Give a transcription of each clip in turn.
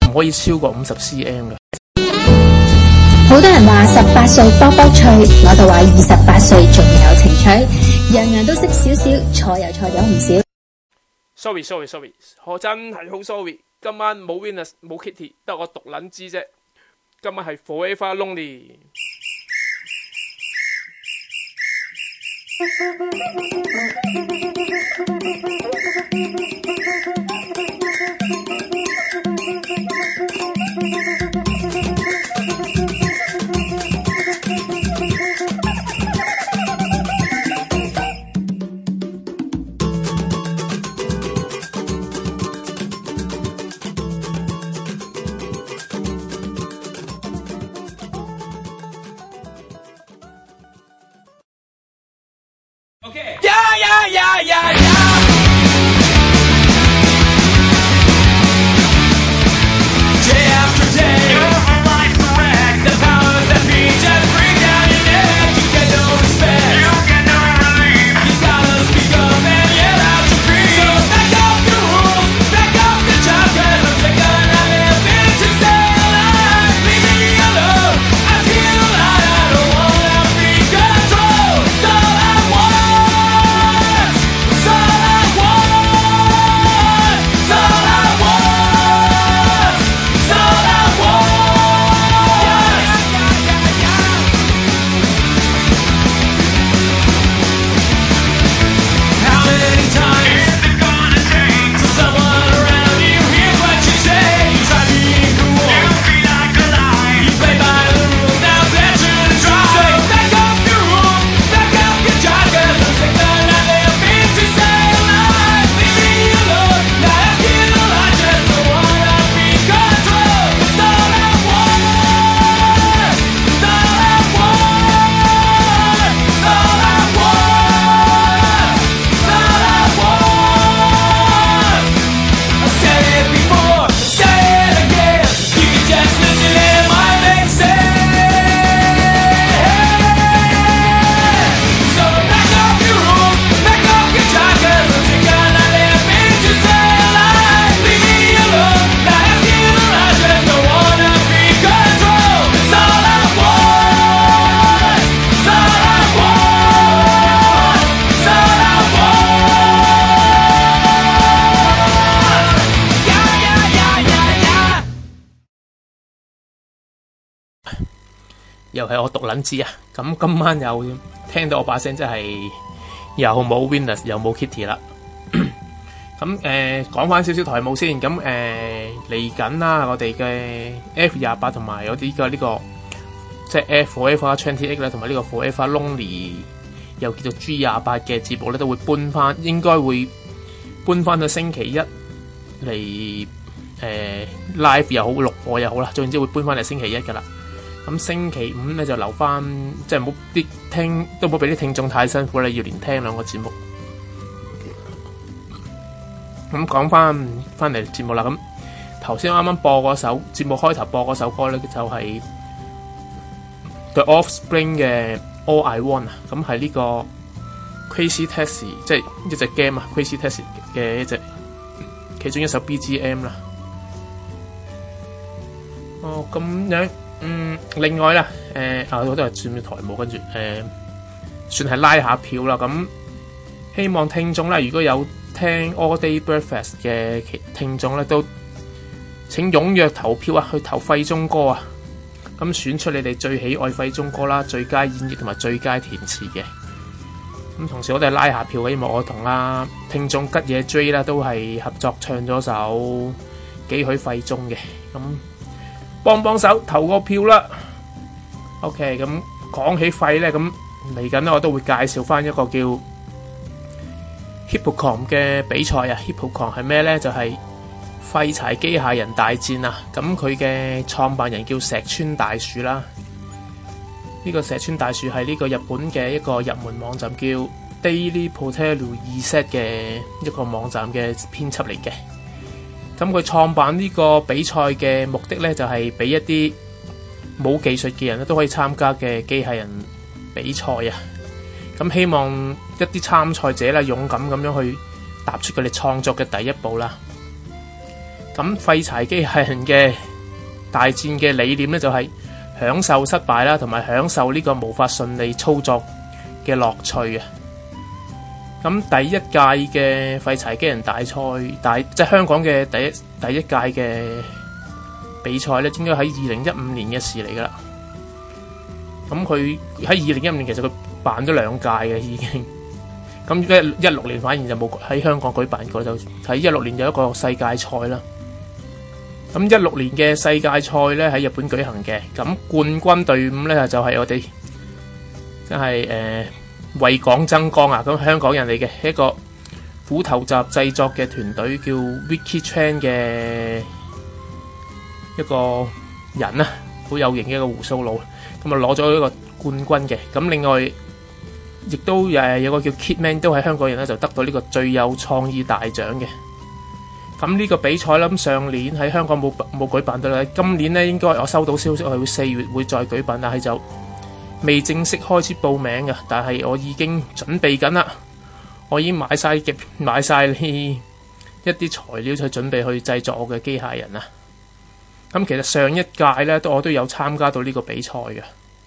唔可以超過50 cm 嘅。 好多人話18歲卜卜脆，我就話28歲仲有情趣，樣樣都識少少，錯又錯咗唔少。 Sorry， 我真係好 sorry， 今晚冇 Venus 冇 Kitty， 得我獨撚知啫。今晚係 Forever Lonely。又係我獨撚知啊！咁今晚又聽到我把聲，真係又冇 Venus 又冇 Kitty 啦。咁講翻少少台務先。咁嚟緊啦，我哋嘅 F28同埋有啲嘅呢個即係 Forever 28啦，同埋呢個 Forever Lonely 又叫做 G28嘅節目咧，都會搬翻，應該會搬翻到星期一嚟live 又好，錄播又好啦，總之會搬翻嚟星期一噶啦。咁星期五咧就留翻，即係冇啲聽都冇俾啲聽眾太辛苦啦，要連聽兩個節目。咁講翻嚟節目啦。咁頭先啱啱播嗰首節目開頭播嗰首歌咧，就係 The Offspring 嘅 All I Want 啊。咁係呢個 Crazy Taxi， 即係一隻 game 啊 ，Crazy Taxi 嘅一隻其中一首 BGM 啦。哦，咁樣。另外啦，我都係算台務，跟住算係拉下票啦。咁希望聽眾咧，如果有聽 All Day Breakfast 嘅聽眾咧，都請踴躍投票啊，去投廢中歌啊。咁選出你哋最喜愛廢中歌啦，最佳演繹同埋最佳填詞嘅。咁同時我哋拉下票嘅，因為我同聽眾吉野 J 啦都係合作唱咗首幾許廢中嘅。咁幫手投個票啦。OK， 咁講起廢咧，咁嚟緊咧我都會介紹翻一個叫 Hippocon 嘅比賽啊。Hippocon 係咩咧？就係廢柴機械人大戰啊。咁佢嘅創辦人叫石川大樹啦。呢個石川大樹係呢個日本嘅一個入門網站叫 Daily Potelu Reset 嘅一個網站嘅編輯嚟嘅。咁佢創辦呢個比賽嘅目的咧，就係俾一啲冇技術嘅人咧都可以參加嘅機械人比賽啊。咁希望一啲參賽者啦，勇敢咁樣去踏出佢哋創作嘅第一步啦。 咁廢柴機械人嘅大戰嘅理念咧，就係享受失敗啦，同埋享受呢個無法順利操作嘅樂趣啊！咁第一屆嘅廢柴機人大賽，即係香港嘅第一屆嘅比賽咧，應該喺2015年嘅事嚟噶啦。咁佢喺2015年其實佢辦咗2屆嘅已經。咁16年反而就冇喺香港舉辦過，就喺16年有一個世界賽啦。咁16年嘅世界賽咧喺日本舉行嘅，咁冠軍隊伍咧就係我哋即係為港爭光啊！咁香港人嚟嘅一個虎頭集製作嘅團隊叫 Vicky Chan 嘅一個人啊，好有型嘅一個鬍鬚佬，咁啊攞咗一個冠軍嘅。咁另外亦都有個叫 Kitman 都係香港人咧，就得到呢個最有創意大獎嘅。咁呢個比賽啦，咁上年喺香港冇舉辦到啦，今年咧應該我收到消息係會4月會再舉辦，但係就未正式開始報名嘅。但係我已經準備緊啦，我已經買晒呢一啲材料去準備去製作我嘅機械人啦。咁其實上一屆咧我都有參加到呢個比賽嘅。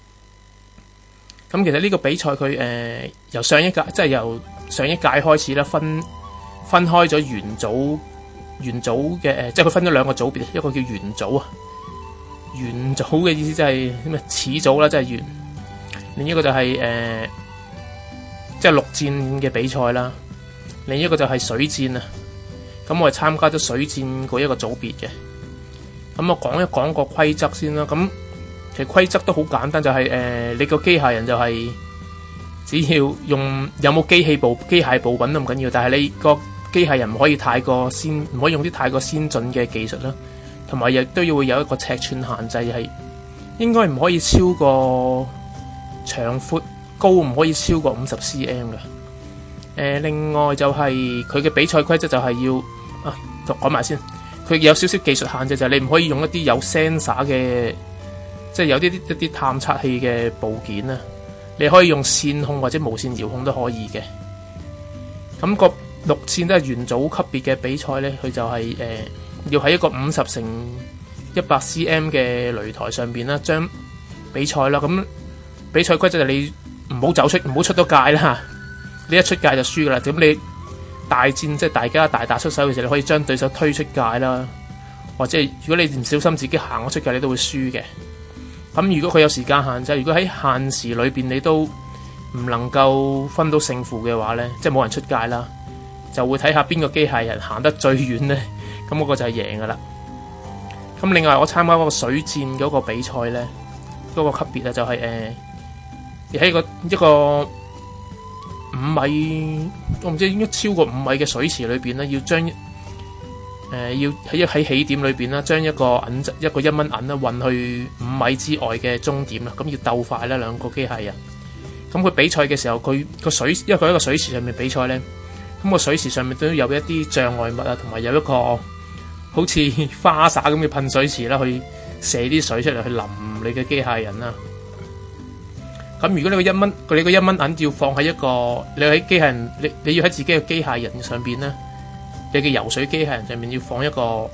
咁其實呢個比賽佢由上一屆開始啦，分開咗元組嘅即係佢分咗2個組別，一個叫元組啊，元組嘅意思即係咩始組啦，即係元，另一個就係即係陸戰嘅比賽啦，另一個就係水戰啊。咁我係參加咗水戰嗰一個組別嘅。咁我講一講個規則先啦。咁其實規則都好簡單，就係你個機械人就係只要用有冇機械部品都唔緊要，但係你個機械人唔可以唔可以用啲太過先進嘅技術啦，同埋亦都要會有一個尺寸限制，係應該唔可以超過長闊高唔可以超過50 cm 嘅。另外就係佢嘅比賽規則就係要就講埋先，佢有少少技術限制，就係你唔可以用一啲有 sensor 嘅，即係有一啲探測器嘅部件啊，你可以用線控或者無線遙控都可以嘅。咁個陸戰都係元組級別嘅比賽咧，佢就係要喺一個50乘100 cm 嘅擂台上邊啦，將比賽啦。咁比賽規則就你唔好出到界啦，你一出界就輸噶啦。咁你大戰即係大家大打出手嘅時候，你可以將對手推出界啦，或者如果你唔小心自己行咗出界，你都會輸嘅。咁如果佢有時間限制，如果喺限時裏邊你都唔能夠分到勝負嘅話咧，即係冇人出界啦，就會睇下邊個機械人行得最遠咧，咁嗰個就係贏噶啦。咁另外我參加嗰個水戰嗰個比賽咧，嗰個級別啊就係喺一個5米，我唔知應該超過5米嘅水池裏邊咧，要將要喺起點裏邊啦，將一個1蚊銀啦運去5米之外嘅終點啦，咁要鬥快啦2個機械人。咁佢比賽嘅時候，佢個水，因為佢喺個水池上面比賽咧，咁個水池上面都有一啲障礙物啊，同埋有一個好似花灑咁嘅噴水池啦，去射啲水出嚟去淋你嘅機械人啦。咁如果你個1蚊銀要放喺一個你喺機械人，你要喺自己嘅機械人上邊咧，你嘅游水機械人上面要放一個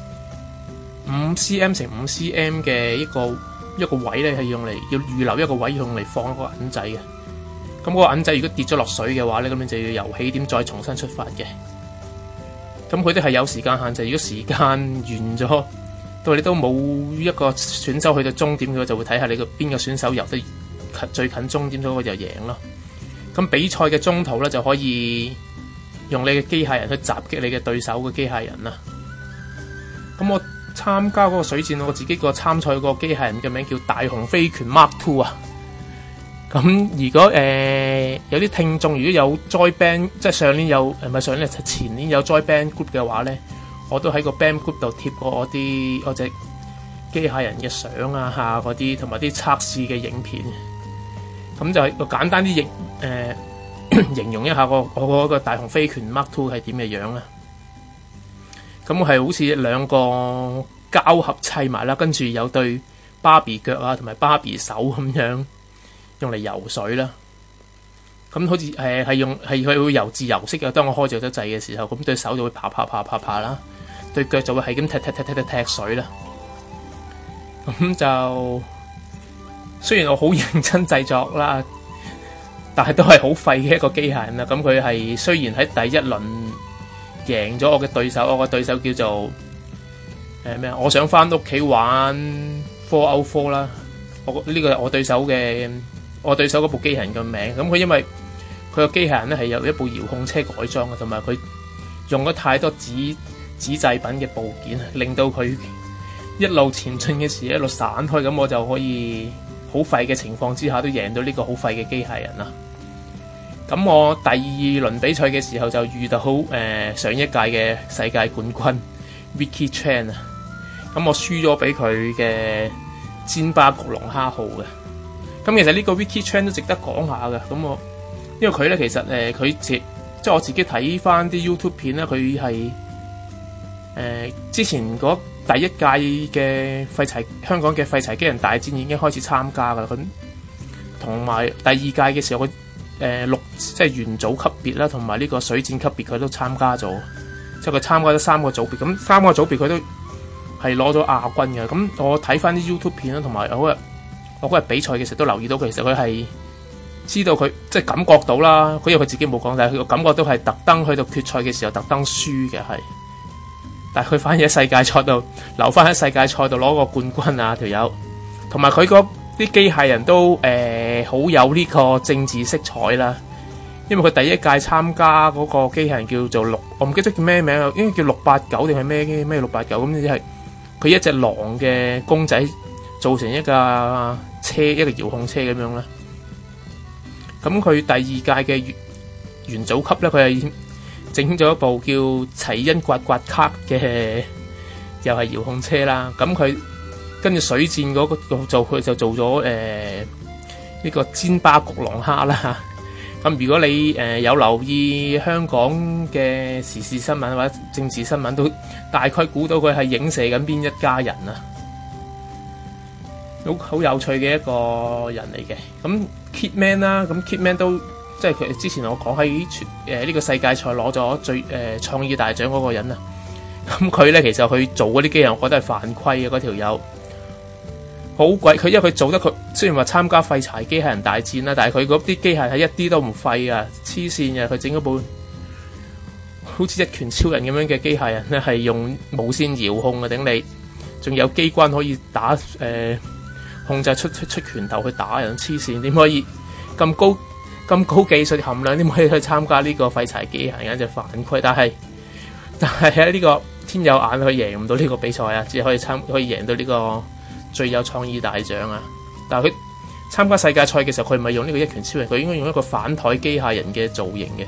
5 cm 乘5 cm 嘅一個位咧，係用嚟要預留一個位用嚟放一個銀仔嘅。咁嗰個銀仔如果跌咗落水嘅話咧，咁你就要由起點再重新出發嘅。咁佢都係有時間限制，如果時間完咗，到你都冇一個選手去到終點嘅話，就會睇下你邊個選手游得最近終點嗰個就贏咯。咁比賽嘅中途咧就可以用你嘅機械人去襲擊你嘅對手嘅機械人啦。咁我參加嗰個水戰，我自己個參賽個機械人嘅名叫大雄飛拳 Mark II 啊。咁如果有啲聽眾如果有 join band， 即係上年有唔係上年，前年有 join band group 嘅話咧，我都喺個 band group 度貼過我隻機械人嘅相啊下嗰啲，同埋啲測試嘅影片。咁就係個簡單啲形容一下我嗰個大雄飛拳 Mark II 係點嘅樣啦。咁我係好似2個膠盒砌埋啦，跟住有對芭比腳啊，同埋芭比手咁樣用嚟游水啦。咁好似係佢會游自由式嘅。當我開著咗掣嘅時候，咁對手就會爬啦。 對腳就會係咁踢水啦。咁就雖然我好認真製作啦，但係都係好廢嘅一個機械人啦。咁佢係雖然喺第一輪贏咗我嘅對手，我嘅對手叫做咩啊？我想翻屋企玩 4out4啦。呢個係我對手嗰部機械人嘅名。咁佢因為佢個機械人咧係由一部遙控車改裝嘅，同埋佢用咗太多紙製品嘅部件，令到佢一路前進嘅時一路散開，咁我就可以好廢嘅情況之下都贏到呢個好廢嘅機械人啦。咁我第二輪比賽嘅時候就遇到上一屆嘅世界冠軍 Vicky Chan 啊，咁我輸咗俾佢嘅煎巴焗龍蝦號嘅。咁其實呢個 Vicky Chan 都值得講下嘅。咁我因為佢咧其實佢即係我自己睇翻啲 YouTube 片咧，佢係之前嗰第一屆嘅香港嘅廢柴機人大戰已經開始參加噶啦。咁同埋第二屆嘅時候佢即係元祖級別啦，同埋呢個水戰級別佢都參加咗，即係佢參加咗3個組別，咁3個組別佢都係攞咗亞軍嘅。咁我睇翻啲 YouTube 片啦，同埋我嗰日比賽嘅時候都留意到，其實佢係知道佢即係感覺到啦，因為佢自己冇講，但係佢個感覺都係特登去到決賽嘅時候特登輸嘅係，但係佢反而喺世界賽度留翻喺世界賽度攞個冠軍啊條友，同埋佢嗰啲機械人都好有呢個政治色彩啦，因為佢第一屆參加嗰個機械人叫做我唔記得叫咩名啊，應該叫689定係咩689咁，即係佢一隻狼嘅公仔做成一架車，一個遙控車咁樣啦。咁佢第二屆嘅元祖級咧，佢係整咗一部叫齊恩刮刮卡嘅，又係遙控車啦。咁佢跟住水戰嗰個佢就做咗呢個煎巴焗龍蝦啦。咁如果你有留意香港嘅時事新聞或者政治新聞，都大概估到佢係影射緊邊一家人啊。好有趣嘅一個人嚟嘅。咁 Kitman 啦，咁 Kitman 都即係佢之前我講喺呢個世界賽攞咗最創意大獎嗰個人啊。咁佢咧其實佢做嗰啲機人，我覺得係犯規嘅。嗰條友好鬼，佢因為佢做得，佢雖然話參加廢柴機械人大戰啦，但係佢嗰啲機械係一啲都唔廢啊，黐線嘅。佢整嗰部好似一拳超人咁樣嘅機械人咧，係用無線遙控嘅，頂你仲有機關可以打控制出拳頭去打人，黐線，點可以咁高技術含量，點可以去參加呢個廢柴機械人？簡直犯規。但係喺呢個天有眼，佢贏唔到呢個比賽啊，只可以贏到呢個最有創意大獎啊。但係佢參加世界賽嘅時候，佢唔係用呢個一拳超人，佢應該用一個反台機械人嘅造型嘅。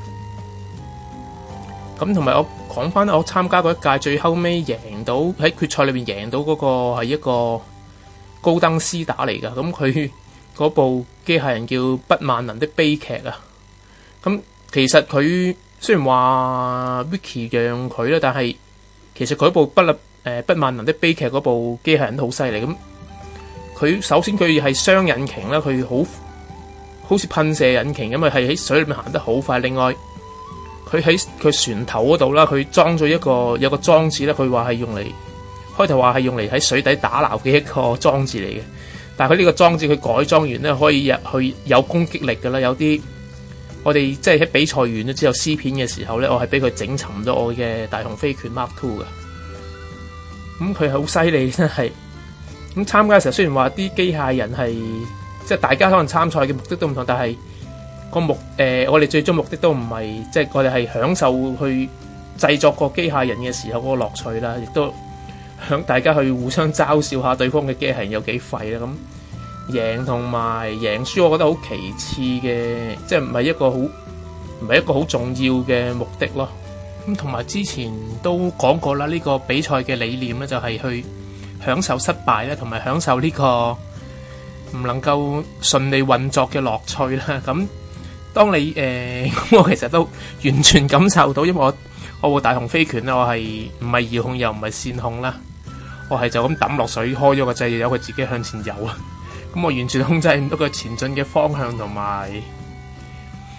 咁同埋我講翻，我參加嗰一屆最後尾贏到喺決賽裏邊贏到嗰個係一個高登斯打嚟噶。咁佢嗰部機械人叫不萬能的悲劇啊。咁其實佢雖然話 Vicky 讓佢啦，但係其實佢部不萬能的悲劇嗰部機械人都好犀利。咁佢首先佢係雙引擎啦，佢好似噴射引擎咁啊，係喺水裏面行得好快。另外佢喺佢船頭嗰度啦，佢裝咗有個裝置咧，佢話係用嚟開頭話係用嚟喺水底打撈嘅一個裝置嚟嘅。但係佢呢個裝置佢改裝完咧，可以去有攻擊力㗎啦。有啲我哋即係喺比賽完咗之後撕片嘅時候咧，我係俾佢整沉咗我嘅大雄飛拳 Mark II 嘅。咁佢係好犀利，真係。咁參加嘅時候雖然話啲機械人係即係大家可能參賽嘅目的都唔同，但係我哋最終目的都唔係即係我哋係享受去製作個機械人嘅時候嗰個樂趣啦，亦都響大家去互相嘲笑下對方嘅機械人有幾廢啦。咁贏同埋贏輸，我覺得好其次嘅，即係唔係一個好重要嘅目的咯。咁同埋之前都講過啦，呢個比賽嘅理念咧就係去享受失敗咧，同埋享受呢個唔能夠順利運作嘅樂趣啦。咁當你我其實都完全感受到，因為我部大雄飛拳咧，我係唔係遙控又唔係線控啦，我係就咁抌落水，開咗個掣，由佢自己向前游啊。咁我完全控制唔到佢前進嘅方向同埋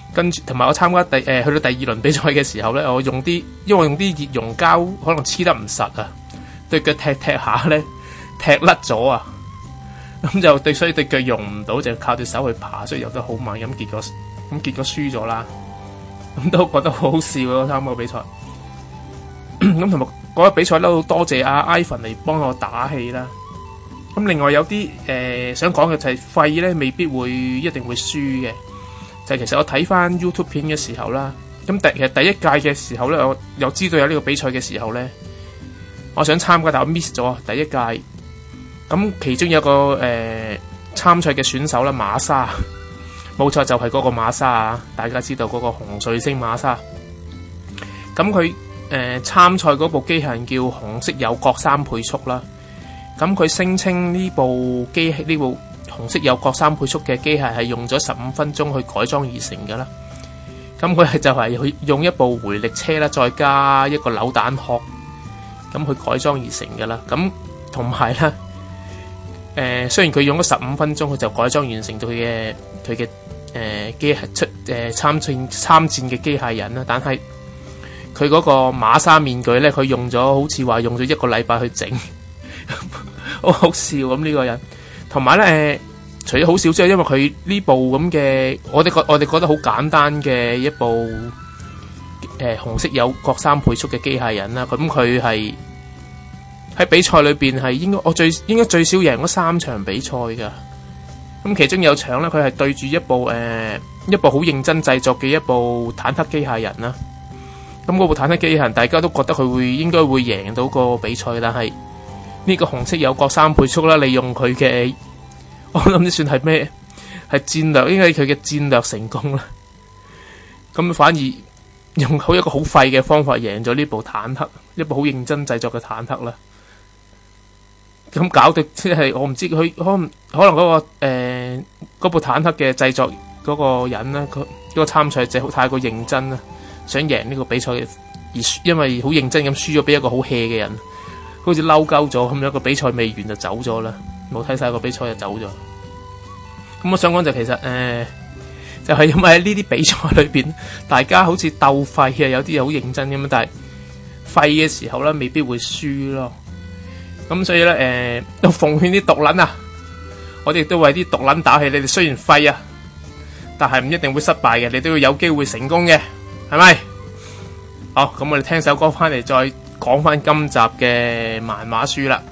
跟住同埋我參加去到第2輪比賽嘅時候咧，因為我用啲熱熔膠可能黐得唔實啊，對腳踢下咧踢甩咗啊，咁就所以對腳用唔到，就靠對手去爬，所以游得好慢，咁結果輸咗啦，咁都覺得好好笑咯，參加比賽。咁同埋嗰個比賽都好多謝阿 Ivan 嚟幫我打氣啦。咁另外有啲想講嘅就係肺咧，未必一定會輸嘅。就係其實我睇翻 YouTube 片嘅時候啦，咁其實第一屆嘅時候咧，我又知道有呢個比賽嘅時候咧，我想參加，但我 miss 咗第一屆。咁其中有個參賽嘅選手啦，馬莎，冇錯就係嗰個馬莎啊！大家知道嗰個紅彗星馬莎。咁佢參賽嗰部機械人叫紅色有角3倍速啦。咁佢聲稱呢部紅色有角3倍速嘅機械係用咗15分鐘去改裝而成㗎啦。咁佢就係用一部回力車啦，再加一個扭蛋殼，咁去改裝而成㗎啦。咁同埋咧，雖然佢用咗15分鐘，佢就改裝完成咗佢嘅機械參戰嘅機械人啦，但係佢嗰個馬莎面具咧，佢好似話用咗1個禮拜去整，好好笑咁呢個人。同埋咧，除咗好笑之外，因為佢呢部咁嘅，我哋覺得好簡單嘅一部紅色有角3倍速嘅機械人啦，咁佢係喺比賽裏邊係應該最少贏咗3場比賽噶。咁其中有場咧，佢係對住一部好認真製作嘅一部坦克機械人啦。咁嗰部坦克機械人，大家都覺得佢應該會贏到個比賽，但係呢個紅色有角3倍速啦，利用佢嘅，我諗都算係咩？係戰略，應該係佢嘅戰略成功啦。咁反而用一個好廢嘅方法贏咗呢部坦克，一部好認真製作嘅坦克啦。咁搞到即係我唔知佢可能嗰部坦克嘅製作嗰個人咧，嗰個參賽者太過認真啦，想贏呢個比賽，而因為好認真咁輸咗俾一個好 hea 嘅人，好似嬲鳩咗咁樣，個比賽未完就走咗啦，冇睇晒個比賽就走咗。咁我想講就其實就係因為喺呢啲比賽裏邊，大家好似鬥廢啊，有啲嘢好認真咁樣，但係廢嘅時候咧，未必會輸咯。咁所以咧，都奉勸啲毒撚啊，我哋都為啲毒撚打氣。你哋雖然廢啊，但係唔一定會失敗嘅，你都要有機會成功嘅，係咪？好，咁我哋聽首歌翻嚟，再講翻今集嘅漫畫書啦。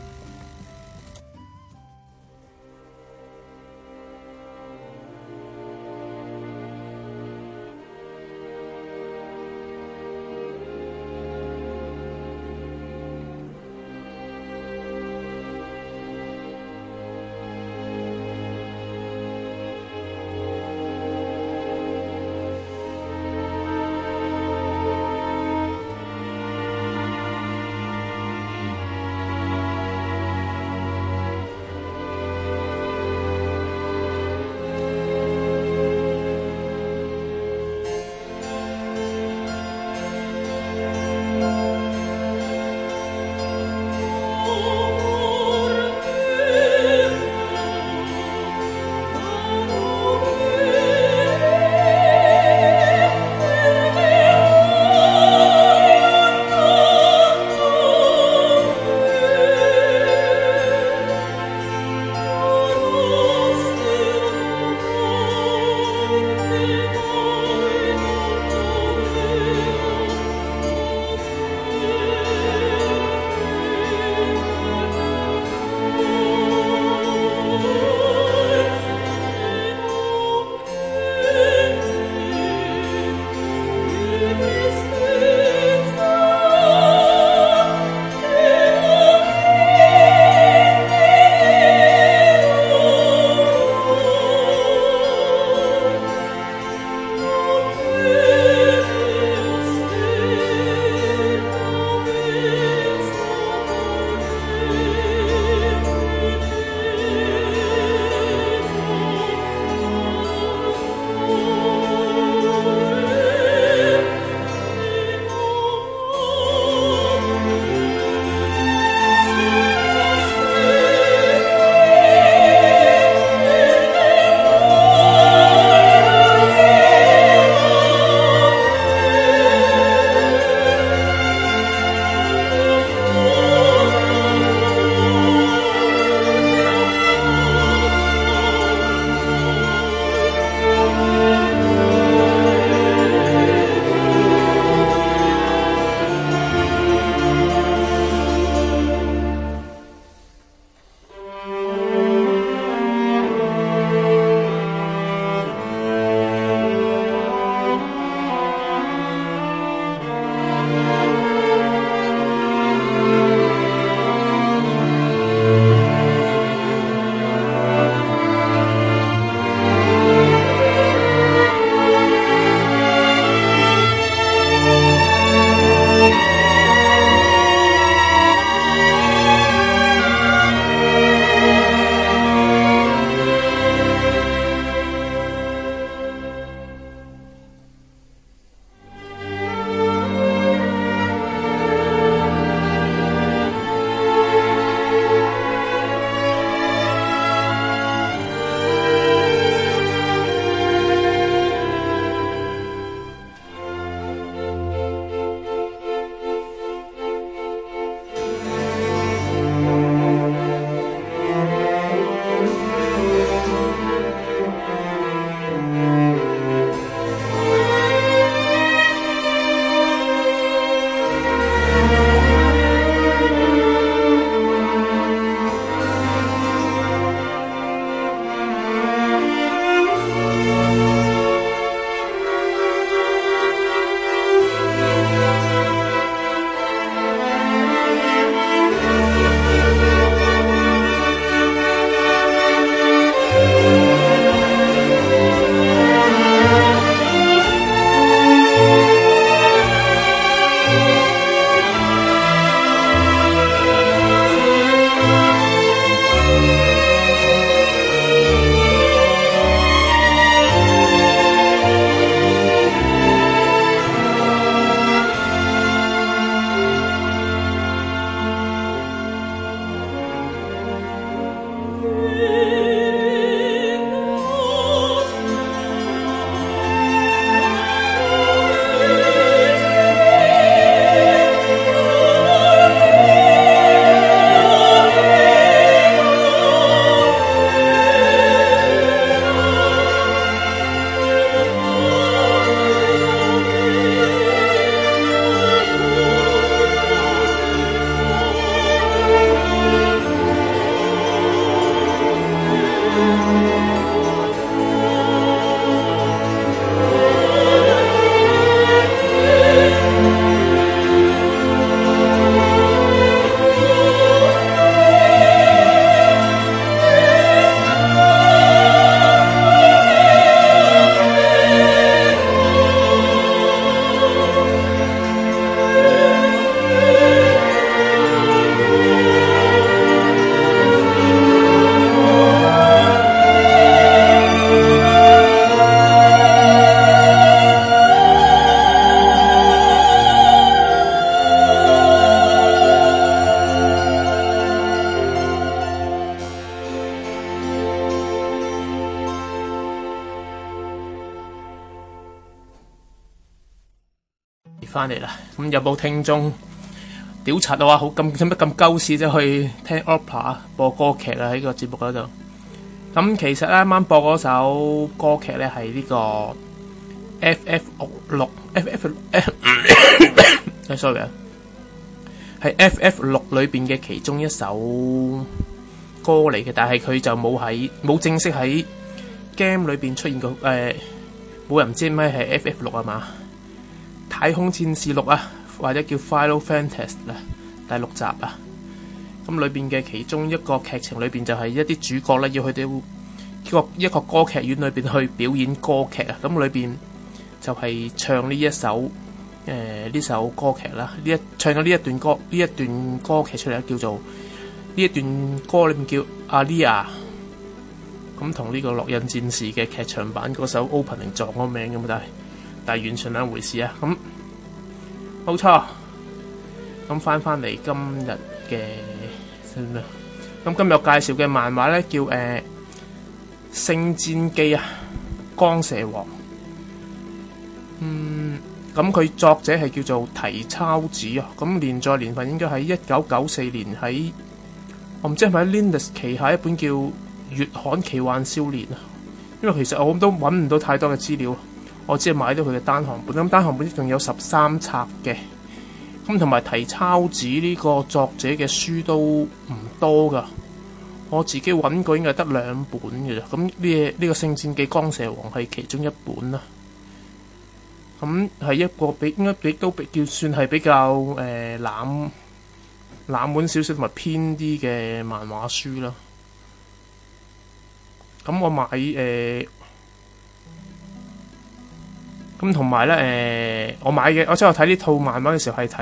翻嚟啦。咁有冇聽眾屌柒嘅話，好咁使乜咁鳩屎啫去聽 opera 播歌劇啊？喺個節目嗰度。咁其實啱啱播嗰首歌劇咧係呢個 sorry 啊，係 FF6 裏邊嘅其中一首歌嚟嘅，但係佢就冇正式喺 game 裏邊出現過。冇人知咩係 FF6 啊嘛？太空戰士6啊，或者叫 Final Fantasy 啦，第6集啊。咁裏邊嘅其中一個劇情裏邊就係一啲主角咧要去到一個歌劇院裏邊去表演歌劇啊。咁裏邊就係唱呢首歌劇啦。唱咗呢一段歌劇出嚟，叫做呢一段歌裏面叫 Alia。咁同呢個烙印戰士嘅劇場版嗰首 opening 撞個名咁，但係完全兩回事啊！咁冇錯，咁翻嚟今日嘅咁今日介紹嘅漫畫咧叫聖戰記啊，光蛇王。咁佢作者係叫做提抄子啊。咁連載年份應該喺1994年喺，我唔知係咪喺 Linus 旗下一本叫月刊奇幻少年啊，因為其實我都揾唔到太多嘅資料，我只係買到佢嘅單行本。咁單行本仲有13冊嘅，咁同埋提抄子呢個作者嘅書都唔多噶，我自己揾過應該得2本嘅啫。咁呢個聖戰記光蛇王係其中一本啦。咁係一個應該都叫算係比較冷門少少同埋偏啲嘅漫畫書啦。咁我買咁同埋咧我買嘅，我睇呢套漫畫嘅時候係睇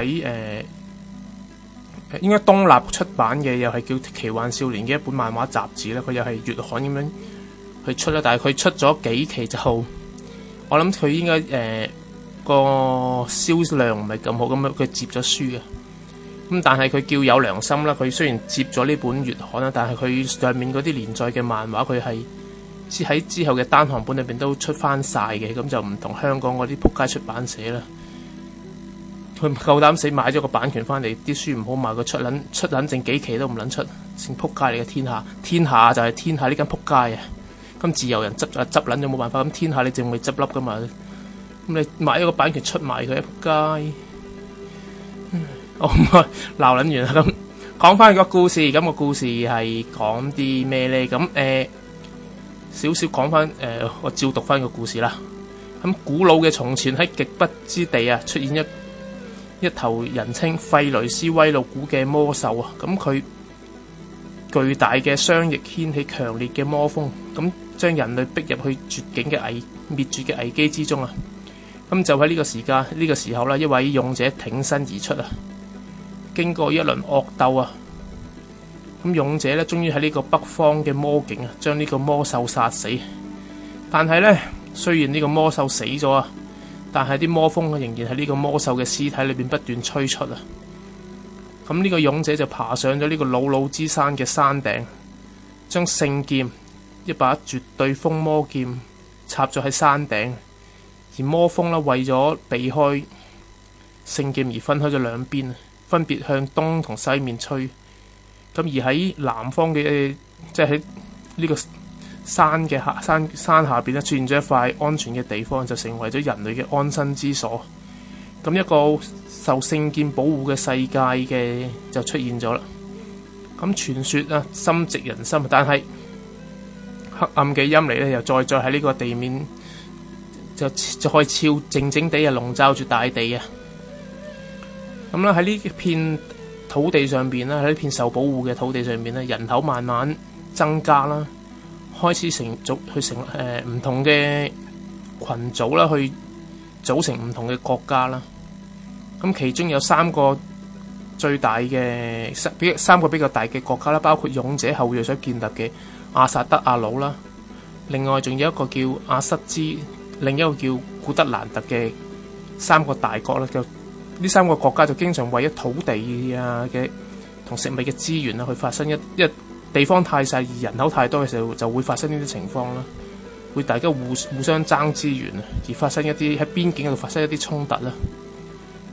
應該東立出版嘅，又係叫奇幻少年嘅一本漫畫雜誌咧。佢又係月刊咁樣去出啦，但係佢出咗幾期就我諗佢應該個銷量唔係咁好，咁樣佢接咗書嘅。咁但係佢叫有良心啦，佢雖然接咗呢本月刊啦，但係佢上面嗰啲連載嘅漫畫佢係喺之後嘅單行本裏邊都出翻晒嘅，咁就唔同香港嗰啲仆街出版社啦。佢夠膽死買咗個版權翻嚟，啲書唔好賣，佢出撚剩幾期都唔撚出，成仆街嚟嘅天下。天下就係天下呢間仆街啊！咁自由人執撚咗冇辦法，咁天下你淨會執笠噶嘛？咁你買一個版權出賣佢，仆街。我唔係鬧撚完啦，咁講翻個故事。咁個故事係講啲咩咧？咁少少講翻我照讀翻個故事啦。咁古老嘅從前喺極北之地啊，出現一頭人稱費雷斯威路古嘅魔獸啊。咁佢巨大嘅雙翼掀起強烈嘅魔風，咁將人類逼入去絕境嘅滅絕嘅危機之中啊。咁就喺呢個時候啦，一位勇者挺身而出啊。經過一輪惡鬥啊，咁勇者咧終於喺呢個北方嘅魔境啊，將呢個魔獸殺死。但係咧，雖然呢個魔獸死咗啊，但係啲魔風仍然喺呢個魔獸嘅屍體裏邊不斷吹出啊。咁呢個勇者就爬上咗呢個老老之山嘅山頂，將聖劍一把絕對風魔劍插咗喺山頂，而魔風咧為咗避開聖劍而分開咗兩邊，分別向東同西面吹。咁而喺南方嘅，即係喺呢個山下邊咧，出現咗一塊安全嘅地方，就成為咗人類嘅安身之所。咁一個受聖劍保護嘅世界嘅就出現咗啦。咁傳說啊，深植人心，但係黑暗嘅陰嚟咧，又再喺呢個地面就可以悄靜靜地啊，籠罩住大地啊。咁啦，喺呢片土地上邊啦，喺呢片受保護嘅土地上邊咧，人口慢慢增加啦，開始成唔同嘅群組啦，去組成唔同嘅國家啦。咁其中有三個比較大嘅國家啦，包括勇者後裔所建立嘅阿薩德阿魯啦，另外仲有一個叫阿瑟茲，另一個叫古德蘭特嘅三個大國啦。呢三個國家就經常為咗土地啊嘅同食物嘅資源啊，去發生一地方太細而人口太多嘅時候，就會發生呢啲情況啦。會大家互相爭資源啊，而發生一啲喺邊境嗰度發生一啲衝突啦。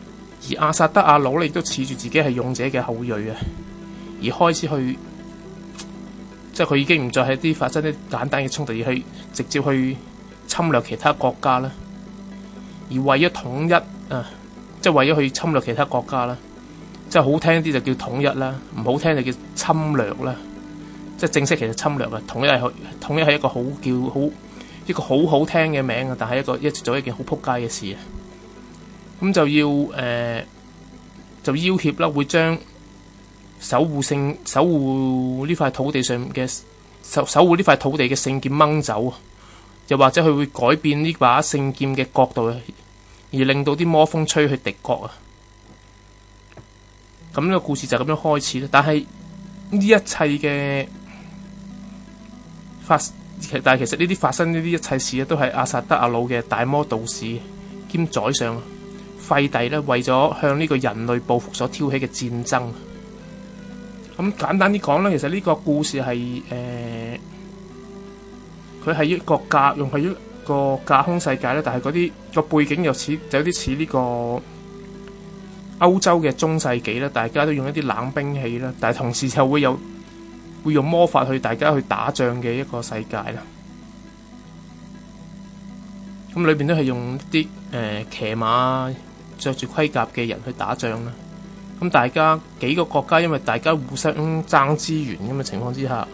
而阿薩德阿魯咧亦都恃住自己係勇者嘅後裔啊，而開始去，即係佢已經唔再係啲發生啲簡單嘅衝突，而係直接去侵略其他國家啦。而為咗統一啊，即係為咗去侵略其他國家啦，即係好聽啲就叫統一啦，唔好聽就叫侵略啦。即係正式其實侵略啊，統一係一個好好聽嘅名啊，但係一直做一件好撲街嘅事啊。咁就要挾啦，會將守護呢塊土地上嘅守護呢塊土地嘅聖劍掹走啊，又或者佢會改變呢把聖劍嘅角度，而令到啲魔風吹去敵國啊。咁呢個故事就咁樣開始啦。但係呢一切嘅但係其實呢啲發生呢啲一切事咧，都係阿薩德阿魯嘅大魔道士兼宰相費蒂咧，為咗向呢個人類報復所挑起嘅戰爭。咁簡單啲講咧，其實呢個故事係佢係一個用係一個架空世界咧，但係嗰啲個背景就有啲似呢個歐洲嘅中世紀啦，大家都用一啲冷兵器啦，但係同時就會用魔法去大家去打仗嘅一個世界啦。咁裏邊都係用啲騎馬着住盔甲嘅人去打仗啦。咁大家幾個國家因為大家互相爭資源咁嘅情況之下，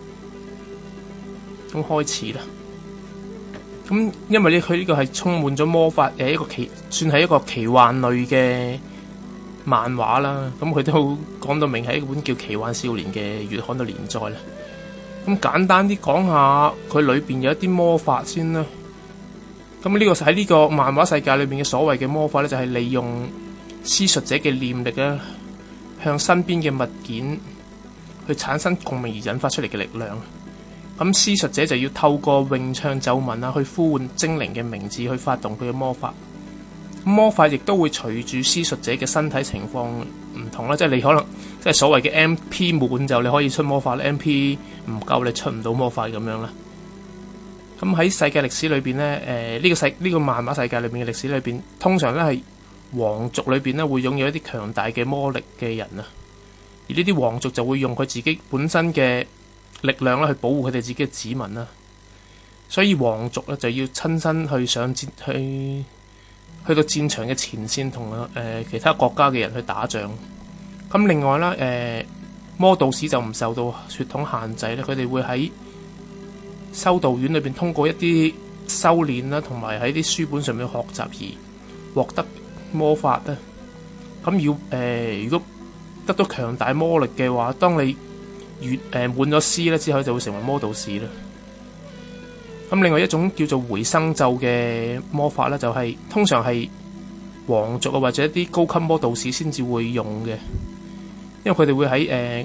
咁開始啦。咁因為佢呢個係充滿咗魔法算係一個奇幻類嘅漫畫啦。咁佢都講到明係一本叫《奇幻少年》嘅月刊度連載啦。咁簡單啲講下佢裏邊有一啲魔法先啦。咁呢個喺呢個漫畫世界裏邊嘅所謂嘅魔法咧，就係利用施術者嘅念力啦，向身邊嘅物件去產生共鳴而引發出嚟嘅力量。咁施術者就要透過詠唱咒文啊，去呼喚精靈嘅名字，去發動佢嘅魔法。魔法亦都會隨住施術者嘅身體情況唔同啦，即係你可能即係所謂嘅 MP 滿就你可以出魔法啦，MP 唔夠你出唔到魔法咁樣啦。咁喺世界歷史裏邊咧，呢個漫畫世界裏邊嘅歷史裏邊，通常咧係皇族裏邊咧會擁有一啲強大嘅魔力嘅人啊，而呢啲皇族就會用佢自己本身嘅力量啦去保護佢哋自己嘅子民啦，所以皇族咧就要親身去上戰去到戰場嘅前線同其他國家嘅人去打仗。咁另外啦，魔道士就唔受到血統限制咧，佢哋會喺修道院裏邊通過一啲修煉啦，同埋喺啲書本上面學習而獲得魔法啦。咁如果得到強大魔力嘅話，當你滿咗師咧之後，就會成為魔道士啦。咁另外一種叫做回生咒嘅魔法咧，就係通常係皇族啊或者一啲高級魔道士先至會用嘅，因為佢哋會喺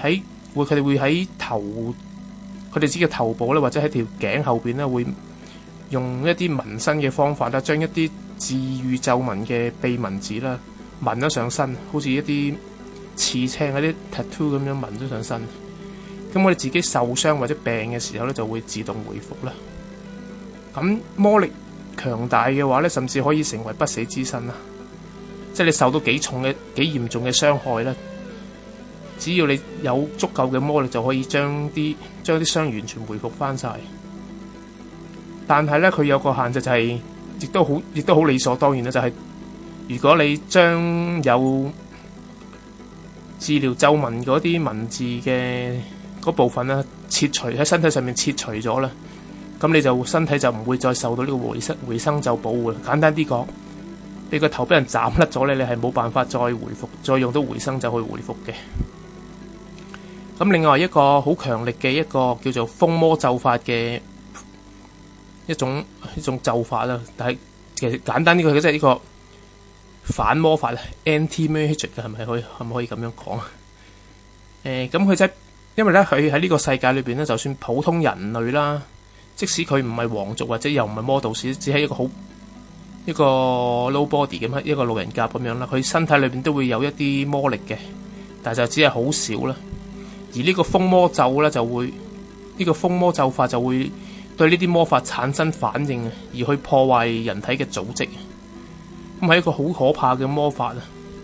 佢哋自己嘅頭部咧，或者喺條頸後邊咧，會用一啲紋身嘅方法啦，將一啲治癒咒文嘅秘文字啦紋咗上身，好似一啲刺青嗰啲 tattoo 咁樣紋咗上身。咁我哋自己受傷或者病嘅時候咧，就會自動回復啦。咁魔力強大嘅話咧，甚至可以成為不死之身啦。即係你受到幾嚴重嘅傷害咧，只要你有足夠嘅魔力，就可以將啲傷完全回復翻晒。但係咧，佢有個限制就係，亦都好理所當然啦，就係如果你將有治療咒文嗰啲文字嘅嗰部分咧切除喺身體上面切除咗啦，咁你就身體就唔會再受到呢個回生咒保護啦。簡單啲講，你個頭俾人斬甩咗咧，你係冇辦法再回復，再用到回生咒去回復嘅。咁另外一個好強力嘅一個叫做風魔咒法嘅一種咒法啦，但係其實簡單啲佢即係呢個反魔法 anti-magic 嘅，係咪可以咁樣講啊？咁佢即係因為咧，佢喺呢個世界裏邊咧，就算普通人類啦，即使佢唔係皇族或者又唔係魔道士，只係一個 nobody 咁一個路人甲咁樣啦，佢身體裏邊都會有一啲魔力嘅，但係就只係好少啦。而呢個風魔咒咧，呢個風魔咒法就會對呢啲魔法產生反應，而去破壞人體嘅組織。咁係一個好可怕嘅魔法啊！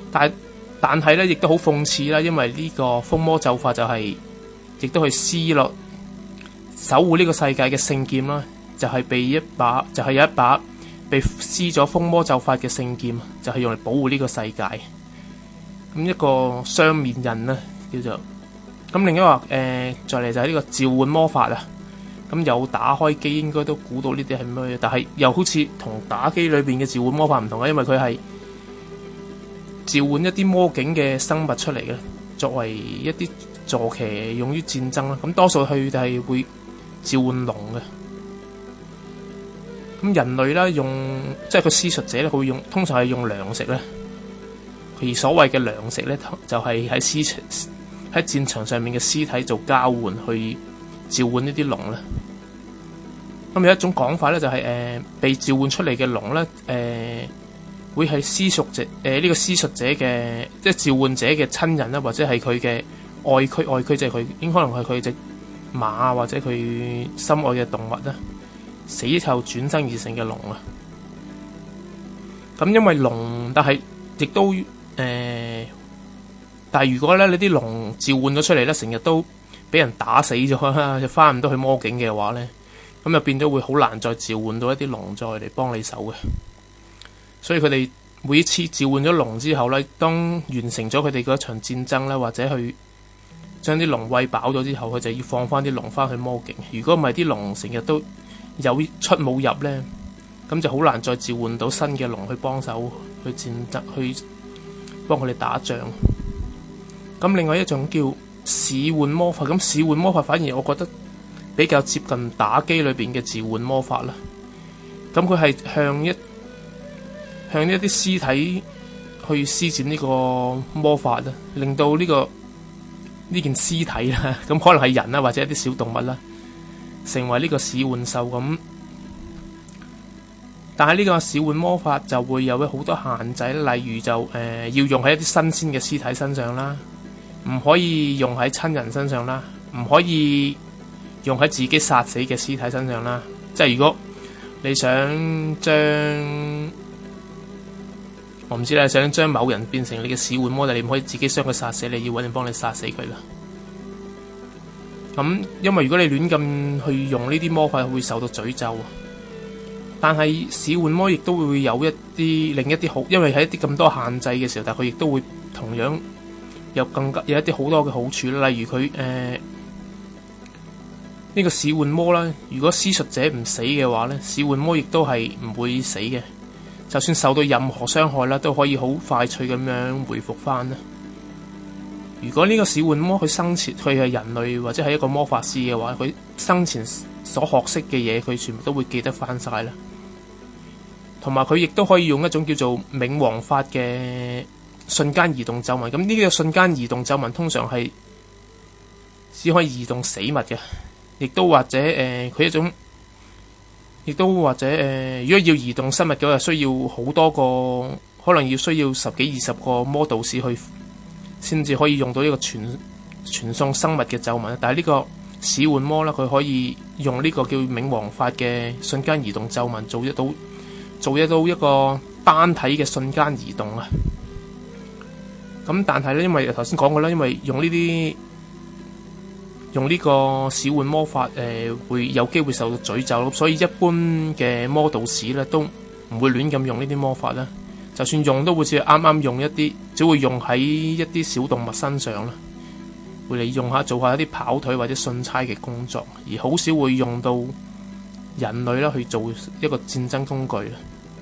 但係咧，亦都好諷刺啦，因為呢個風魔咒法就係、亦都係施落守護呢個世界嘅聖劍啦，就係、有一把被施咗風魔咒法嘅聖劍，就係、用嚟保護呢個世界。咁一個雙面人啦，叫做咁。另一個再嚟就係呢個召喚魔法啊。咁有打開機應該都估到呢啲係咩，但係又好似同打機裏邊嘅召喚魔法唔同啊，因為佢係召喚一啲魔境嘅生物出嚟嘅，作為一啲坐騎用於戰爭啦。咁多數佢哋係會召喚龍嘅。咁人類啦，即係個施術者咧，佢會通常係用糧食咧。而所謂嘅糧食咧，就係喺戰場上面嘅屍體做交換去召喚呢啲龍咧。咁有一種講法咧，就係被召喚出嚟嘅龍咧，會係施術者呢個施術者嘅即係召喚者嘅親人啦，或者係佢嘅愛軀，即係佢應該可能係佢隻馬或者佢心愛嘅動物啦，死後轉生而成嘅龍啊。咁因為龍，但係亦都但係如果咧你啲龍召喚咗出嚟咧，成日都俾人打死咗啦，就翻唔到去魔境嘅話咧，咁就變咗會好難再召喚到一啲龍再嚟幫你手嘅。所以佢哋每一次召喚咗龍之後咧，當完成咗佢哋嗰場戰爭咧，或者去將啲龍餵飽咗之後，佢就要放翻啲龍翻去魔境。如果唔係啲龍成日都有出冇入咧，咁就好難再召喚到新嘅龍去幫手去戰爭，去幫佢哋打仗。咁另外一種叫使喚魔法，咁使喚魔法反而我覺得比較接近打機裏邊嘅召喚魔法啦。咁佢係向一啲屍體去施展呢個魔法啦，令到呢件屍體啦，咁可能係人啦，或者一啲小動物啦，成為呢個使喚獸咁。但係呢個使喚魔法就會有好多限制，例如就要用喺一啲新鮮嘅屍體身上啦，唔可以用喺親人身上啦，唔可以用喺自己殺死嘅屍體身上啦。即係如果你想我唔知啦，想將某人變成你嘅使喚魔，但你唔可以自己將佢殺死，你要揾人幫你殺死佢啦。咁因為如果你亂咁去用呢啲魔法，會受到詛咒。但係使喚魔亦都會有另一啲好，因為喺一啲咁多限制嘅時候，但係佢亦都會同樣有一啲好多嘅好處啦。例如佢呢個使喚魔啦，如果施術者唔死嘅話咧，使喚魔亦都係唔會死嘅。就算受到任何傷害啦，都可以好快脆咁樣回復翻啦。如果呢個使喚魔佢生前佢係人類或者係一個魔法師嘅話，佢生前所學識嘅嘢，佢全部都會記得翻晒啦。同埋佢亦都可以用一種叫做冥王法嘅瞬間移動咒文。咁呢個瞬間移動咒文通常係只可以移動死物嘅，亦都或者佢一種。亦都或者如果要移動生物嘅話，需要好多個，可能要需要10幾20個魔導士去，先至可以用到呢個傳送生物嘅咒文。但係呢個使喚魔啦，佢可以用呢個叫冥王法嘅瞬間移動咒文，做得到一個單體嘅瞬間移動啊。咁但係咧，因為頭先講過啦，因為用呢個使喚魔法，會有機會受到詛咒，所以一般嘅魔導士咧都唔會亂咁用呢啲魔法啦。就算用都會似啱啱用一啲，只會用喺一啲小動物身上啦，會嚟用下做下一啲跑腿或者信差嘅工作，而好少會用到人類啦去做一個戰爭工具啦。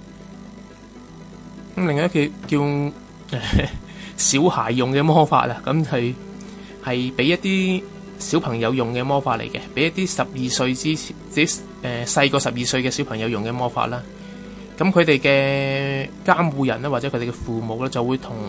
咁另外一個叫小孩用嘅魔法啦，咁係俾一啲小朋友用嘅魔法嚟嘅，俾一啲12歲之前，即細過12歲嘅小朋友用嘅魔法啦。咁佢哋嘅監護人咧，或者佢哋嘅父母咧，就會同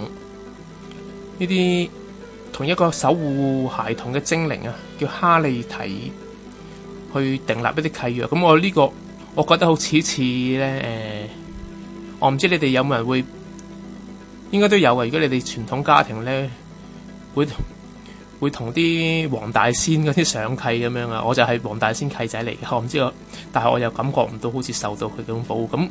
一個守護孩童嘅精靈啊，叫哈利提，去訂立一啲契約。咁我覺得好似咧，我唔知你哋有冇人會，應該都有嘅。如果你哋傳統家庭咧，會同啲黃大仙嗰啲上契咁樣啊，我就係黃大仙契仔嚟嘅，我唔知但係我又感覺唔到好似受到佢咁保護。咁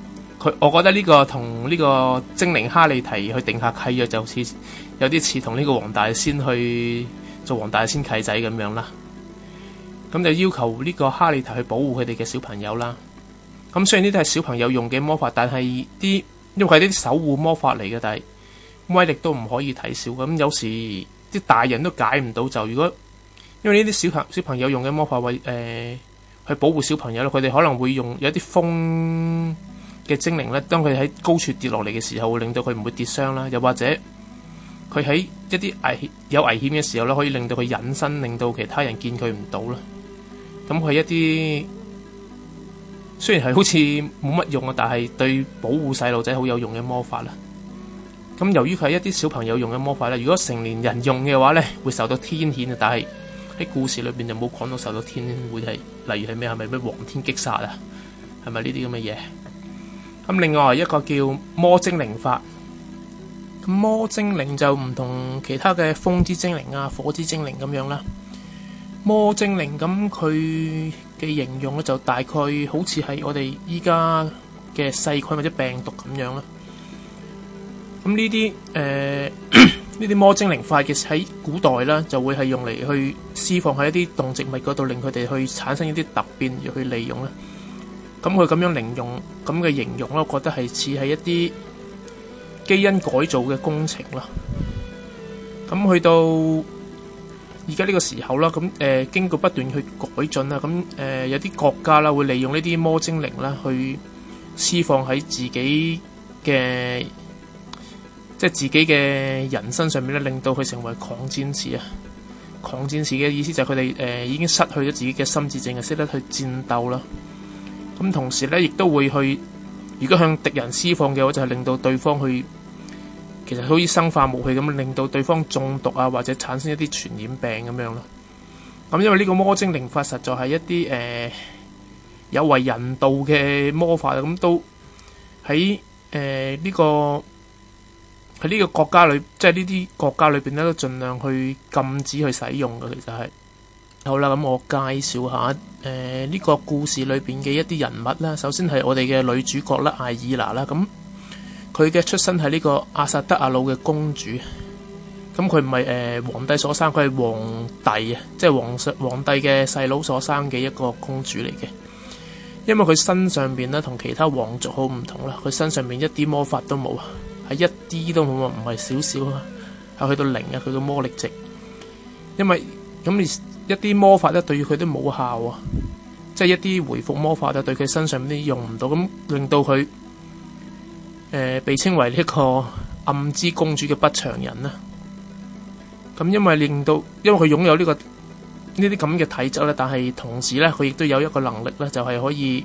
我覺得呢個同呢個精靈哈利提去定下契約，就似有啲似同呢個黃大仙去做黃大仙契仔咁樣啦。咁就要求呢個哈利提去保護佢哋嘅小朋友啦。咁雖然呢啲係小朋友用嘅魔法，但係因為佢係啲守護魔法嚟嘅，但係威力都唔可以睇小。咁有時啲大人都解唔到，就如果因為呢啲小朋友用嘅魔法去保護小朋友咧，佢哋可能會用有一啲風嘅精靈咧，當佢喺高處跌落嚟嘅時候，會令到佢唔會跌傷啦。又或者佢喺一啲有危險嘅時候咧，可以令到佢隱身，令到其他人見佢唔到啦。咁佢一啲雖然係好似冇乜用啊，但係對保護細路仔好有用嘅魔法啦。咁由於佢係一啲小朋友用嘅魔法咧，如果成年人用嘅話咧，會受到天譴啊。但係喺故事裏邊就冇講到受到天譴會係，例如係咩？係咪咩黃天擊殺啊？係咪呢啲咁嘅嘢？咁另外一個叫魔精靈法。咁魔精靈就唔同其他嘅風之精靈啊、火之精靈咁樣啦。魔精靈咁佢嘅形容咧，就大概好似係我哋依家嘅細菌或者病毒咁樣啦。咁呢啲呢啲魔精靈法嘅喺古代啦，就會係用嚟去施放喺一啲動植物嗰度，令佢哋去產生一啲突變而去利用啦。咁佢咁樣形容咧，我覺得係似係一啲基因改造嘅工程啦。咁去到而家呢個時候啦，咁經過不斷去改進啦，咁有啲國家啦會利用呢啲魔精靈啦去施放喺自己嘅人身上面咧，令到佢成為狂戰士啊！狂戰士嘅意思就係佢哋已經失去咗自己嘅心智，淨係識得去戰鬥啦。咁同時咧，亦都會去，如果向敵人施放嘅話，就係令到對方去，其實好似生化武器咁，令到對方中毒啊，或者產生一啲傳染病咁樣咯。咁因為呢個魔精靈法實在係一啲有違人道嘅魔法，咁都喺呢個國家裏，即係呢啲國家裏邊咧，都盡量去禁止去使用嘅。其實係好啦，咁我介紹下呢個故事裏邊嘅一啲人物啦。首先係我哋嘅女主角啦，艾爾娜啦。咁佢嘅出身係呢個阿薩德阿魯嘅公主。咁佢唔係皇帝所生，佢係皇帝啊，即係皇帝嘅細佬所生嘅一個公主嚟嘅。因為佢身上邊咧同其他皇族好唔同啦，佢身上邊一啲魔法都冇。係一啲都冇啊，唔係少少啊，係去到0啊，佢嘅魔力值。因為咁一啲魔法咧對佢都冇效啊，即係一啲回復魔法就對佢身上啲用唔到，咁令到佢被稱為呢個暗之公主嘅不祥人啦。咁因為佢擁有呢啲咁嘅體質咧，但係同時咧佢亦都有一個能力咧，就係可以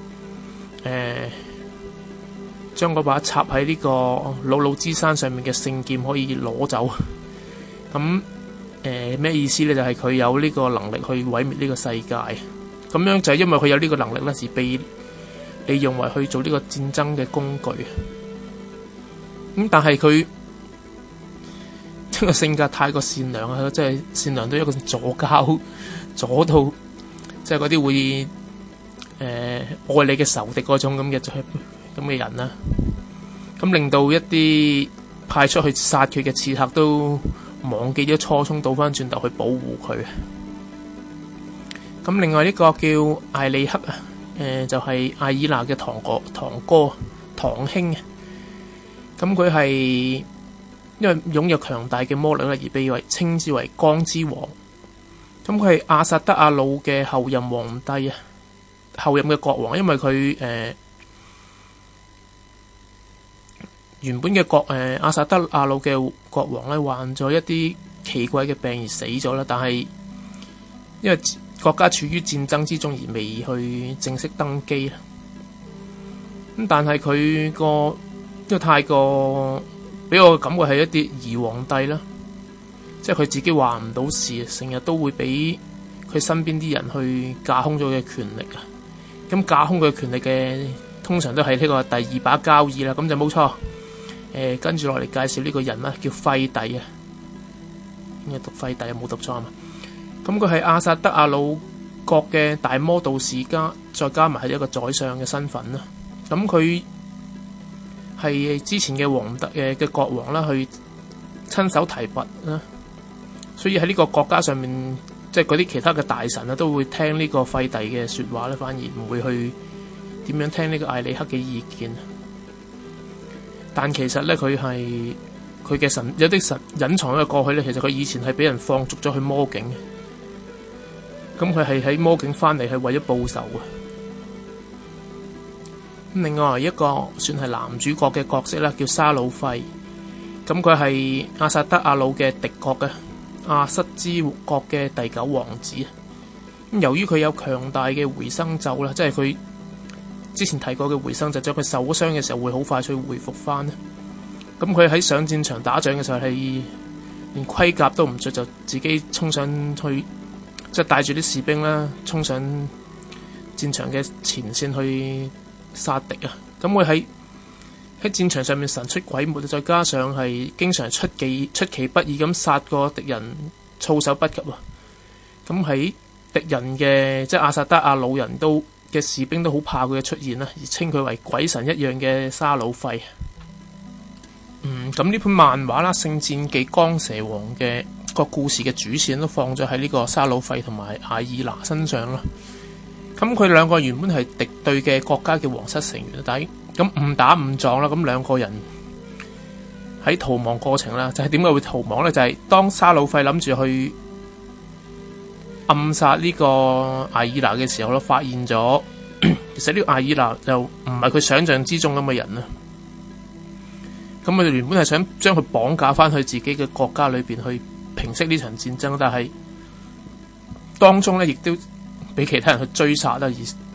將嗰把插喺呢個魯魯之山上面嘅聖劍可以攞走。咁咩意思咧？就係佢有呢個能力去毀滅呢個世界。咁樣就係因為佢有呢個能力咧，而被利用為去做呢個戰爭嘅工具。咁但係佢呢個性格太過善良啊，即係善良到一個左到即係嗰啲會愛你嘅仇敵嗰種咁嘅人啦。咁令到一啲派出去殺佢嘅刺客都忘記咗初衷，倒翻轉頭去保護佢。咁另外呢個叫艾利克啊，就係艾爾娜嘅堂兄啊。咁佢係因為擁有強大嘅魔力咧，而被稱之為光之王。咁佢係阿薩德阿魯嘅後任皇帝啊，後任嘅國王。因為佢原本嘅阿薩德阿魯嘅國王咧，患咗一啲奇怪嘅病而死咗啦。但係因為國家處於戰爭之中而未去正式登基啦。咁但係佢因為太過俾我嘅感覺係一啲兒皇帝啦，即係佢自己話唔到事，成日都會俾佢身邊啲人去架空咗嘅權力啊。咁架空佢嘅權力嘅通常都係呢個第二把交椅啦。咁就冇錯。跟住落嚟介紹呢個人啦，叫費帝啊。應該讀費帝，冇讀錯啊嘛。咁佢係阿薩德阿魯國嘅大魔導士家，再加埋係一個宰相嘅身份啦。咁佢係之前嘅皇帝嘅國王啦，去親手提拔啦，所以喺呢個國家上面，即係嗰啲其他嘅大臣啊，都會聽呢個廢帝嘅説話咧，反而唔會去點樣聽呢個艾里克嘅意見。但其實咧，佢嘅神有啲神隱藏嘅過去咧，其實佢以前係俾人放逐咗去魔境嘅，咁佢係喺魔境翻嚟係為咗報仇嘅。另外一個算係男主角嘅角色啦，叫沙魯費。咁佢係阿薩德阿魯嘅敵國嘅阿瑟之國嘅第9王子。咁由於佢有強大嘅回生咒啦，即係佢之前提過嘅回生咒，將佢受咗傷嘅時候會好快脆回復翻。咁佢喺上戰場打仗嘅時候係連盔甲都唔着，就自己衝上去，即係帶住啲士兵啦，衝上戰場嘅前線去殺敵啊！咁佢喺戰場上面神出鬼沒，再加上係經常出其不意咁殺個敵人措手不及啊！咁喺敵人嘅即係阿薩德阿魯人都嘅士兵都好怕佢嘅出現啦，而稱佢為鬼神一樣嘅沙魯費。咁呢本漫畫啦，《聖戰記光蛇王》嘅個故事嘅主線都放咗喺呢個沙魯費同埋艾爾娜身上啦。咁佢兩個原本係敵對嘅國家嘅皇室成員，但係咁誤打誤撞啦，咁兩個人喺逃亡過程啦，就係點解會逃亡呢？就係當沙魯費諗住去暗殺呢個艾爾娜嘅時候咯，發現咗其實呢個艾爾娜就唔係佢想象之中咁嘅人啦。咁佢哋原本係想將佢綁架翻去自己嘅國家裏邊去平息呢場戰爭，但係當中咧亦都俾其他人去追殺啦，而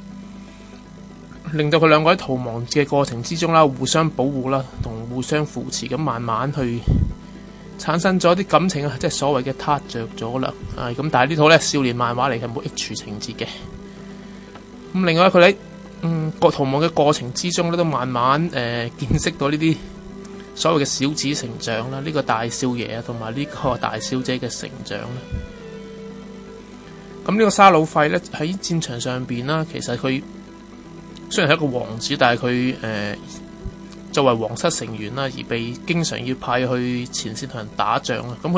令到佢兩個喺逃亡嘅過程之中啦，互相保護啦，同互相扶持咁，慢慢去產生咗啲感情啊，即係所謂嘅撻着咗啦。咁但係呢套咧少年漫畫嚟，係冇 H 情節嘅。咁另外佢喺逃亡嘅過程之中咧，都慢慢見識到呢啲所謂嘅小子成長啦，呢個大少爺啊，同埋呢個大小姐嘅成長啦。咁呢個沙魯費咧喺戰場上邊啦，其實佢雖然係一個王子，但係佢作為皇室成員啦，而被經常要派去前線同人打仗啊。咁佢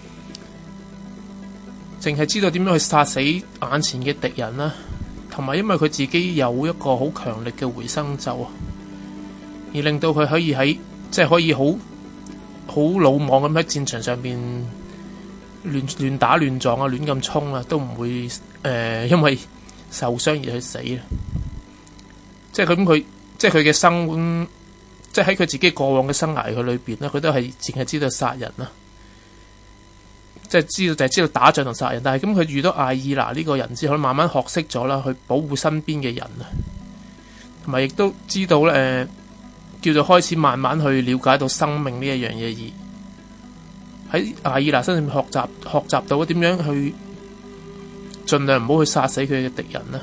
淨係知道點樣去殺死眼前嘅敵人啦，同埋因為佢自己有一個好強力嘅回生咒啊，而令到佢可以喺即係可以好魯莽咁喺戰場上邊亂打亂撞啊，亂咁衝啊，都唔會因為受傷而去死啊！即係佢嘅生，即係喺佢自己過往嘅生涯佢裏邊咧，佢都係淨係知道殺人啦，即係知道打仗同殺人。但係咁佢遇到艾爾娜呢個人之後，慢慢學識咗啦，去保護身邊嘅人啊，同埋亦都知道咧叫做開始慢慢去了解到生命呢一樣嘢，而喺艾爾娜身上學習到點樣去盡量唔好去殺死佢嘅敵人啦。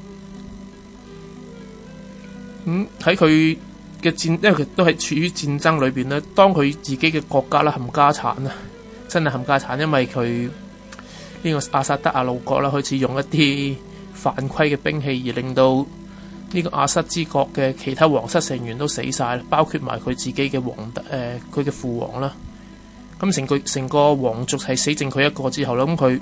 喺佢嘅戰，因為佢都係處於戰爭裏邊咧。當佢自己嘅國家啦冚家產啦，真係冚家產，因為佢呢個阿薩德阿魯國啦開始用一啲犯規嘅兵器，而令到呢個阿瑟之國嘅其他皇室成員都死晒，包括埋佢自己嘅佢嘅父王啦。咁成個皇族係死剩佢一個之後啦，咁佢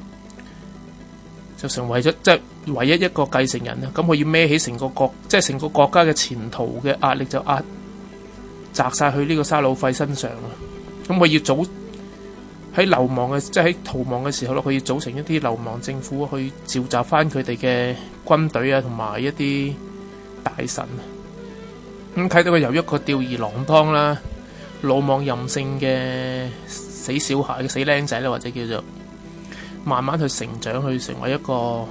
就成為咗即係唯一一個繼承人啦。咁佢要孭起成個國家嘅前途嘅壓力，就砸晒去呢個沙魯費身上啊。咁佢要喺流亡嘅，即係喺逃亡嘅時候咯，佢要組成一啲流亡政府去召集翻佢哋嘅軍隊啊，同埋一啲大臣。咁睇到佢由一個吊兒郎當啦、魯莽任性嘅死小孩嘅死僆仔啦，或者叫做慢慢去成長，去成為一個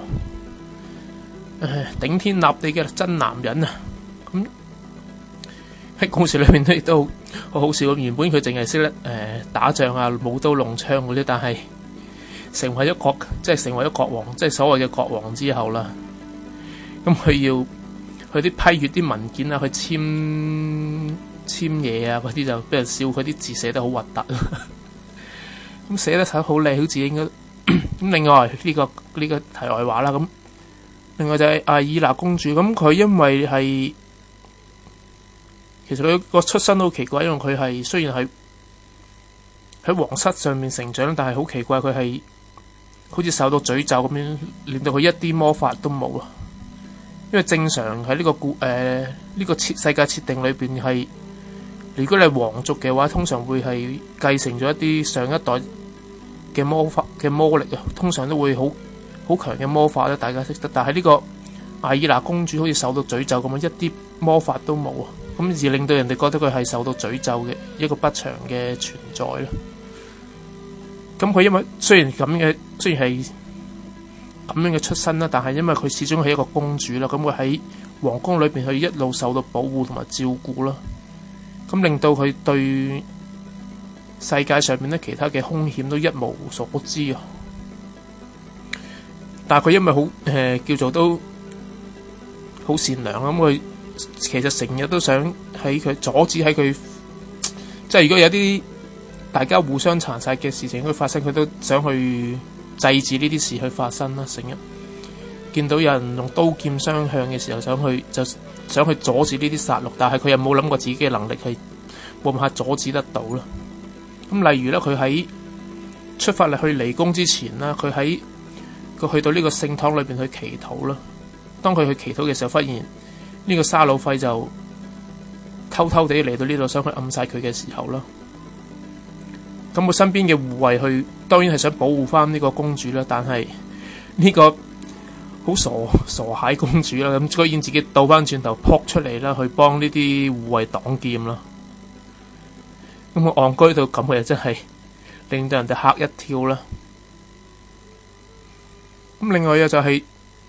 頂天立地嘅真男人啊！咁喺故事裏面亦都好好笑。原本佢淨係識得打仗啊、舞刀弄槍嗰啲，但係成為咗國王，即係所謂嘅國王之後啦，咁佢要去啲批閱啲文件啊，去簽嘢啊嗰啲，就俾人笑佢啲字寫得好核突。咁寫得手好靚，好似應該咁。另外呢個題外話啦，咁另外就係艾爾娜公主，咁佢因為係其實佢個出身都好奇怪，因為佢係雖然係喺皇室上面成長，但係好奇怪，佢係好似受到詛咒咁樣，令到佢一啲魔法都冇啊。因為正常喺呢個呢個世界設定裏邊係，如果你係皇族嘅話，通常會係繼承咗一啲上一代嘅魔法嘅魔力啊，通常都會好強嘅魔法咧，大家識得。但係呢個艾爾娜公主好似受到詛咒咁樣，一啲魔法都冇啊，咁而令到人哋覺得佢係受到詛咒嘅一個不祥嘅存在啦。咁佢因為雖然係咁樣嘅出身啦，但係因為佢始終係一個公主啦，咁佢喺皇宮裏邊佢一路受到保護同埋照顧啦，咁令到佢對世界上面咧其他嘅兇險都一無所知啊。但係佢因為好叫做都好善良，咁佢其實成日都想喺佢阻止喺佢，即係如果有啲大家互相殘殺嘅事情佢發生，佢都想去制止呢啲事去發生啦。成日見到有人用刀劍相向嘅時候，想去阻止呢啲殺戮，但係佢又冇諗過自己嘅能力係冇辦法阻止得到啦。咁例如咧，佢喺出發嚟去離宮之前啦，佢去到呢個聖堂裏邊去祈禱啦。當佢去祈禱嘅時候，發現呢個沙魯費就偷偷地嚟到呢度，想去暗殺佢嘅時候啦。咁佢身邊嘅護衛當然係想保護翻呢個公主啦，但係呢個好傻蟹公主啦，咁居然自己倒翻轉頭撲出嚟啦，去幫呢啲護衛擋劍啦。咁我戇居到咁嘅，真係令到人哋嚇一跳啦。咁另外就係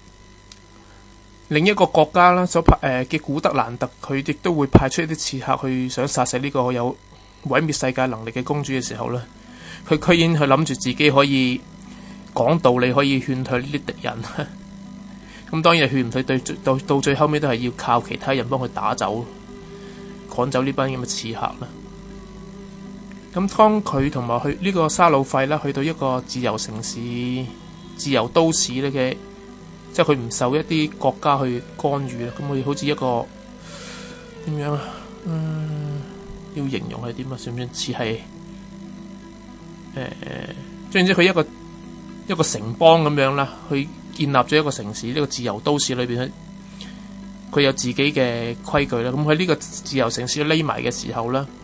另一個國家啦，所派嘅古德蘭特，佢亦都會派出一啲刺客去想殺死呢個有毀滅世界能力嘅公主嘅時候咧，佢居然去諗住自己可以講道理，可以勸退呢啲敵人。咁當然係勸唔退，到最後尾都係要靠其他人幫佢打走、趕走呢班咁嘅刺客啦。咁當佢同埋去呢個沙魯費啦，去到一個自由城市、自由都市咧嘅，即係佢唔受一啲國家去干預啦。咁佢好似一個點樣啊？要形容係點啊？算唔算似係總之佢一個城邦咁樣啦，去建立咗一個城市，呢個自由都市裏邊，佢有自己嘅規矩啦。咁喺呢個自由城市匿埋嘅時候啦，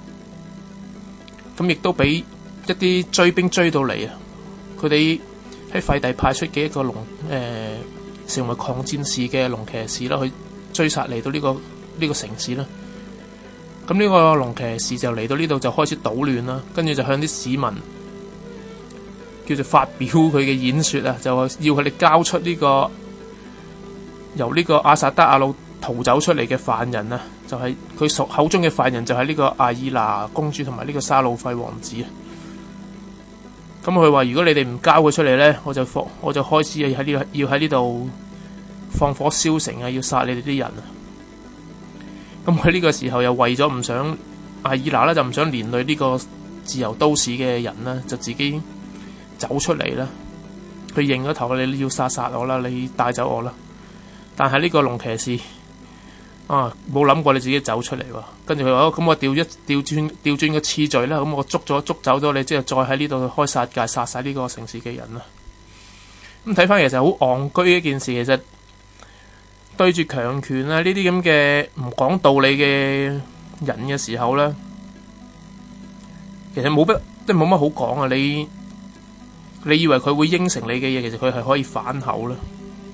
咁亦都俾一啲追兵追到嚟啊！佢哋喺廢帝派出嘅一個成為抗戰士嘅龍騎士啦，去追殺嚟到呢個城市啦。咁呢個龍騎士就嚟到呢度就開始搗亂啦，跟住就向啲市民叫做發表佢嘅演說啊，就要佢哋交出呢個由呢個阿薩德阿魯逃走出嚟嘅犯人啊，就係佢口中嘅犯人就係呢個艾爾娜公主同埋呢個沙魯費王子啊。咁佢話如果你哋唔交佢出嚟咧，我就開始要喺呢度放火燒城啊，要殺你哋啲人啊。咁佢呢個時候又為咗唔想艾爾娜咧，就唔想連累呢個自由都市嘅人啦，就自己走出嚟啦。佢認咗頭，你要殺我啦，你帶走我啦。但係呢個龍騎士冇諗過你自己走出嚟喎。跟住佢話：咁我調轉個次序啦。咁我捉走咗你，之後再喺呢度開殺戒，殺晒呢個城市嘅人啦。咁睇翻其實好戇居嘅一件事，其實對住強權啊呢啲咁嘅唔講道理嘅人嘅時候咧，其實冇乜好講啊！你以為佢會應承你嘅嘢，其實佢係可以反口啦。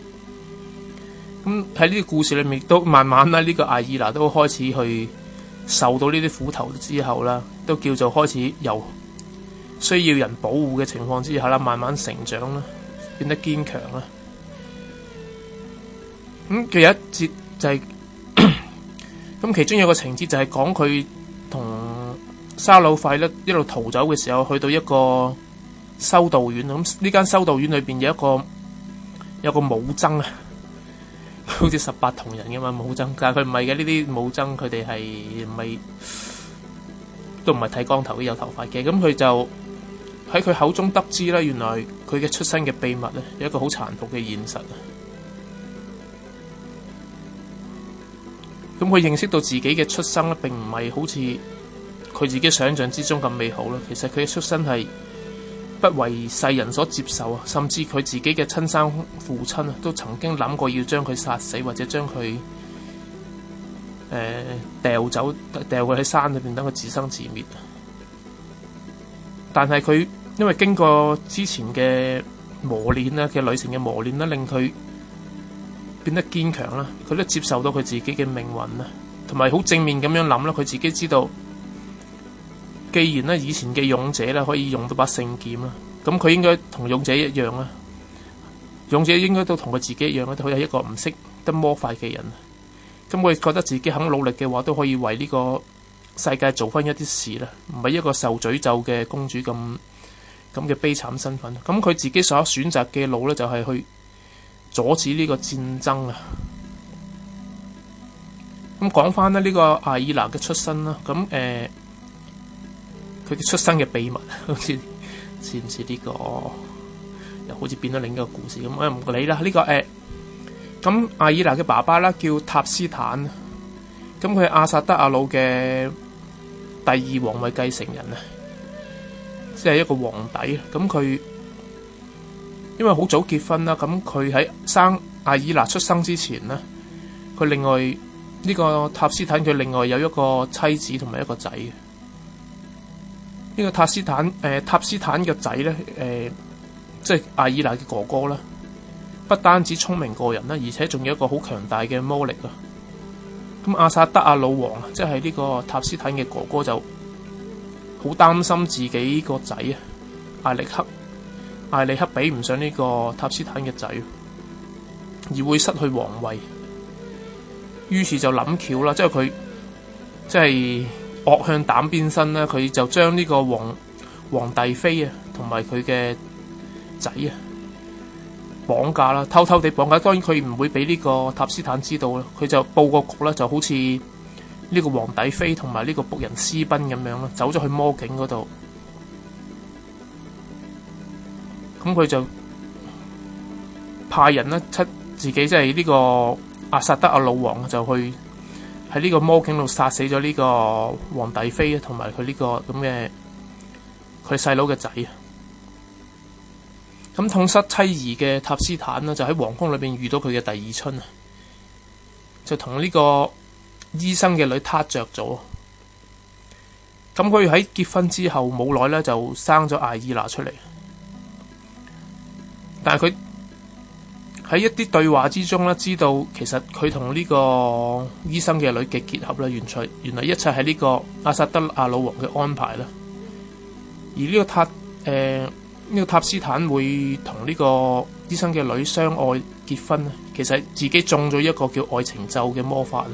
咁喺呢個故事裏面，都慢慢啦，呢個艾爾娜都開始去受到呢啲苦頭之後啦，都叫做開始由需要人保護嘅情況之下啦，慢慢成長啦，變得堅強啦。咁佢有一節就係咁，其中有個情節就係講佢同沙魯費咧一路逃走嘅時候，去到一個修道院。咁呢間修道院裏邊有一個武僧啊，好似18銅人嘅嘛武僧，但係佢唔係嘅，呢啲武僧佢哋係都唔係剃光頭，有頭髮嘅。咁佢就喺佢口中得知啦，原來佢嘅出身嘅秘密咧，有一個好殘酷嘅現實啊。 咁佢認識到自己嘅出生咧，並唔係好似佢自己想象之中咁美好啦。其實佢嘅出身係不為世人所接受啊，甚至佢自己嘅親生父親啊，都曾經諗過要將佢殺死，或者將佢掉佢喺山裏邊，等佢自生自滅。但係佢因為經過之前嘅磨練啦，嘅旅程嘅磨練啦，令佢變得堅強啦。佢都接受到佢自己嘅命運啦，同埋好正面咁樣諗啦。佢自己知道，既然咧以前嘅勇者咧可以用到把聖劍啦，咁佢應該同勇者一樣啦。勇者應該都同佢自己一樣啦，佢係一個唔識得魔法嘅人。咁佢覺得自己肯努力嘅話，都可以為呢個世界做翻一啲事啦，唔係一個受詛咒嘅公主咁嘅悲慘身份。咁佢自己所選擇嘅路咧，就係去阻止呢個戰爭啊。咁講翻咧呢個艾爾娜嘅出身啦，咁佢嘅出生嘅秘密，好似似唔似呢個？又好似變咗另一個故事咁，我唔理啦。呢個咁艾爾娜嘅爸爸啦叫塔斯坦，咁佢係阿薩德阿魯嘅第二皇位繼承人啊，即係一個皇帝。咁佢因為好早結婚啦，咁佢喺生艾爾娜出生之前呢，佢另外呢個塔斯坦佢另外有一個妻子同埋一個仔嘅。呢個塔斯坦嘅仔咧，即係艾爾娜嘅哥哥啦，不單止聰明過人啦，而且仲有一個好強大嘅魔力啊！咁阿薩德阿魯王，即係呢個塔斯坦嘅哥哥，就好擔心自己個仔啊，艾力克比唔上呢個塔斯坦嘅仔，而會失去皇位。於是就諗橋啦，即係佢即係惡向膽邊生啦，佢就將呢個皇帝妃啊，同埋佢嘅仔啊綁架啦，偷偷地綁架。當然佢唔會俾呢個塔斯坦知道啦，佢就佈個局啦，就好似呢個皇帝妃同埋呢個僕人私奔咁樣啦，走咗去魔境嗰度。咁佢就派人咧自己即係呢個阿薩德阿魯王就去喺呢個魔境度殺死咗呢個皇帝妃同埋佢呢個咁嘅佢細佬嘅仔。咁痛失妻兒嘅塔斯坦呢，就喺皇宮裏邊遇到佢嘅第二春啊，就同呢個醫生嘅女撻着咗。咁佢喺結婚之後冇耐咧，就生咗艾爾娜出嚟。但係佢喺一啲對話之中咧，知道其實佢同呢個醫生嘅女嘅結合咧，原來一切係呢個阿薩德阿魯王嘅安排啦。而呢個塔斯坦會同呢個醫生嘅女相愛結婚咧，其實自己中咗一個叫愛情咒嘅魔法啦。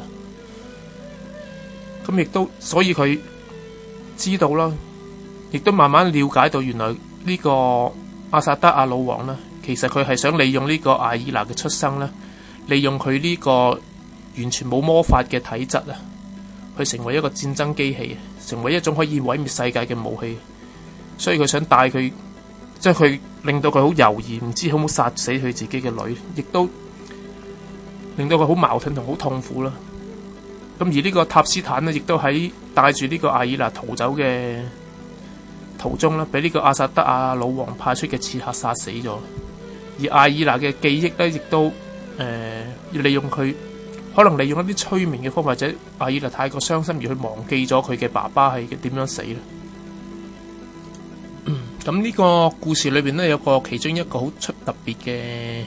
咁亦都所以佢知道啦，亦都慢慢了解到原來呢個阿薩德阿魯王咧，其實佢係想利用呢個艾爾娜嘅出生咧，利用佢呢個完全冇魔法嘅體質啊，去成為一個戰爭機器，成為一種可以毀滅世界嘅武器。所以佢想帶佢，即係佢令到佢好猶豫，唔知好唔好殺死佢自己嘅女，亦都令到佢好矛盾同好痛苦啦。咁而呢個塔斯坦呢，亦都喺帶住呢個艾爾娜逃走嘅途中咧，俾呢個阿薩德阿魯王派出嘅刺客殺死咗。而艾爾娜嘅記憶咧，亦都要利用佢，可能利用一啲催眠嘅方法，或者艾爾娜太過傷心而去忘記咗佢嘅爸爸係點樣死咧。咁呢個故事裏邊咧，有個其中一個好特別嘅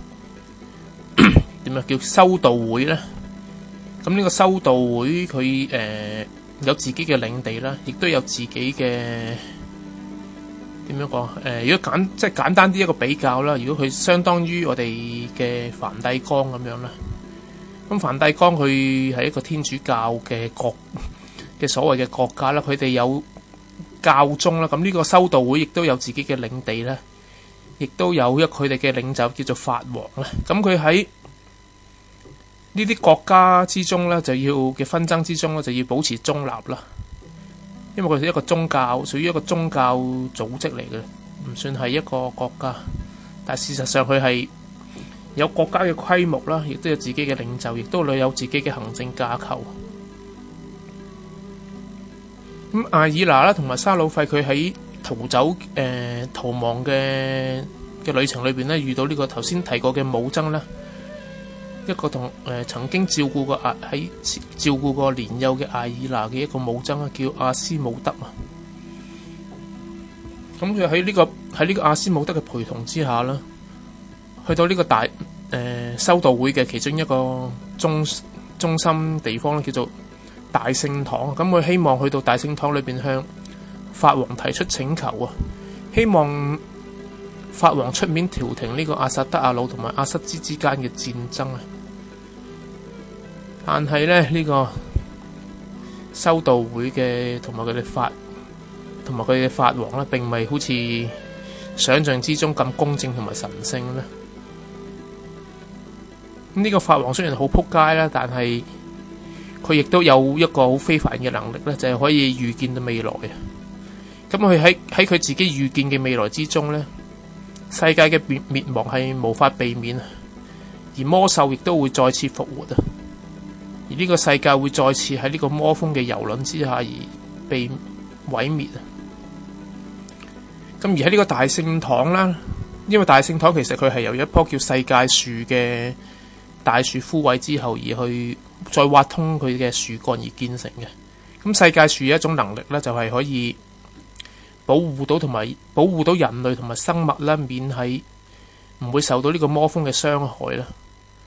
點樣叫修道會咧。咁呢個修道會佢有自己嘅領地啦，亦都有自己嘅點樣講？如果簡單啲一個比較啦，如果佢相當於我哋嘅梵蒂岡咁樣啦，咁梵蒂岡佢係一個天主教嘅所謂嘅國家啦，佢哋有教宗啦，咁呢個修道會亦都有自己嘅領地啦，亦都有佢哋嘅領袖叫做法王啦。咁佢喺呢啲國家之中咧，就要嘅紛爭之中咧，就要保持中立啦。因為佢係一個宗教，屬於一個宗教組織嚟嘅，唔算係一個國家。但係事實上佢係有國家嘅規模啦，亦都有自己嘅領袖，亦都有自己嘅行政架構。咁艾爾拿啦，同埋沙魯費佢喺逃亡嘅旅程裏邊咧，遇到呢個頭先提過嘅武僧啦，一個曾經照顧過年幼嘅艾爾拿嘅一個武僧叫阿斯姆德啊。咁佢喺呢個阿斯姆德嘅陪同之下啦，去到呢個修道會嘅其中一個中心地方咧，叫做大聖堂。咁佢希望去到大聖堂裏邊向法王提出請求啊，希望法王出面調停呢個阿薩德阿魯同埋阿瑟茲之間嘅戰爭啊。但係咧，呢個修道會嘅同埋佢哋法王咧，並唔係好似想象之中咁公正同埋神聖咧。呢個法王雖然好撲街啦，但係佢亦都有一個好非凡嘅能力咧，就係可以預見到未來啊。咁佢喺佢自己預見嘅未來之中咧，世界嘅滅亡係無法避免啊，而魔獸亦都會再次復活啊。而呢個世界會再次喺呢個魔風嘅蹂躪之下而被毀滅啊！咁而喺呢個大聖堂啦，因為大聖堂其實佢係由一棵叫世界樹嘅大樹枯萎之後而去再挖通佢嘅樹幹而建成嘅。咁世界樹有一種能力咧，就係可以保護到人類同埋生物啦，免喺唔會受到呢個魔風嘅傷害啦。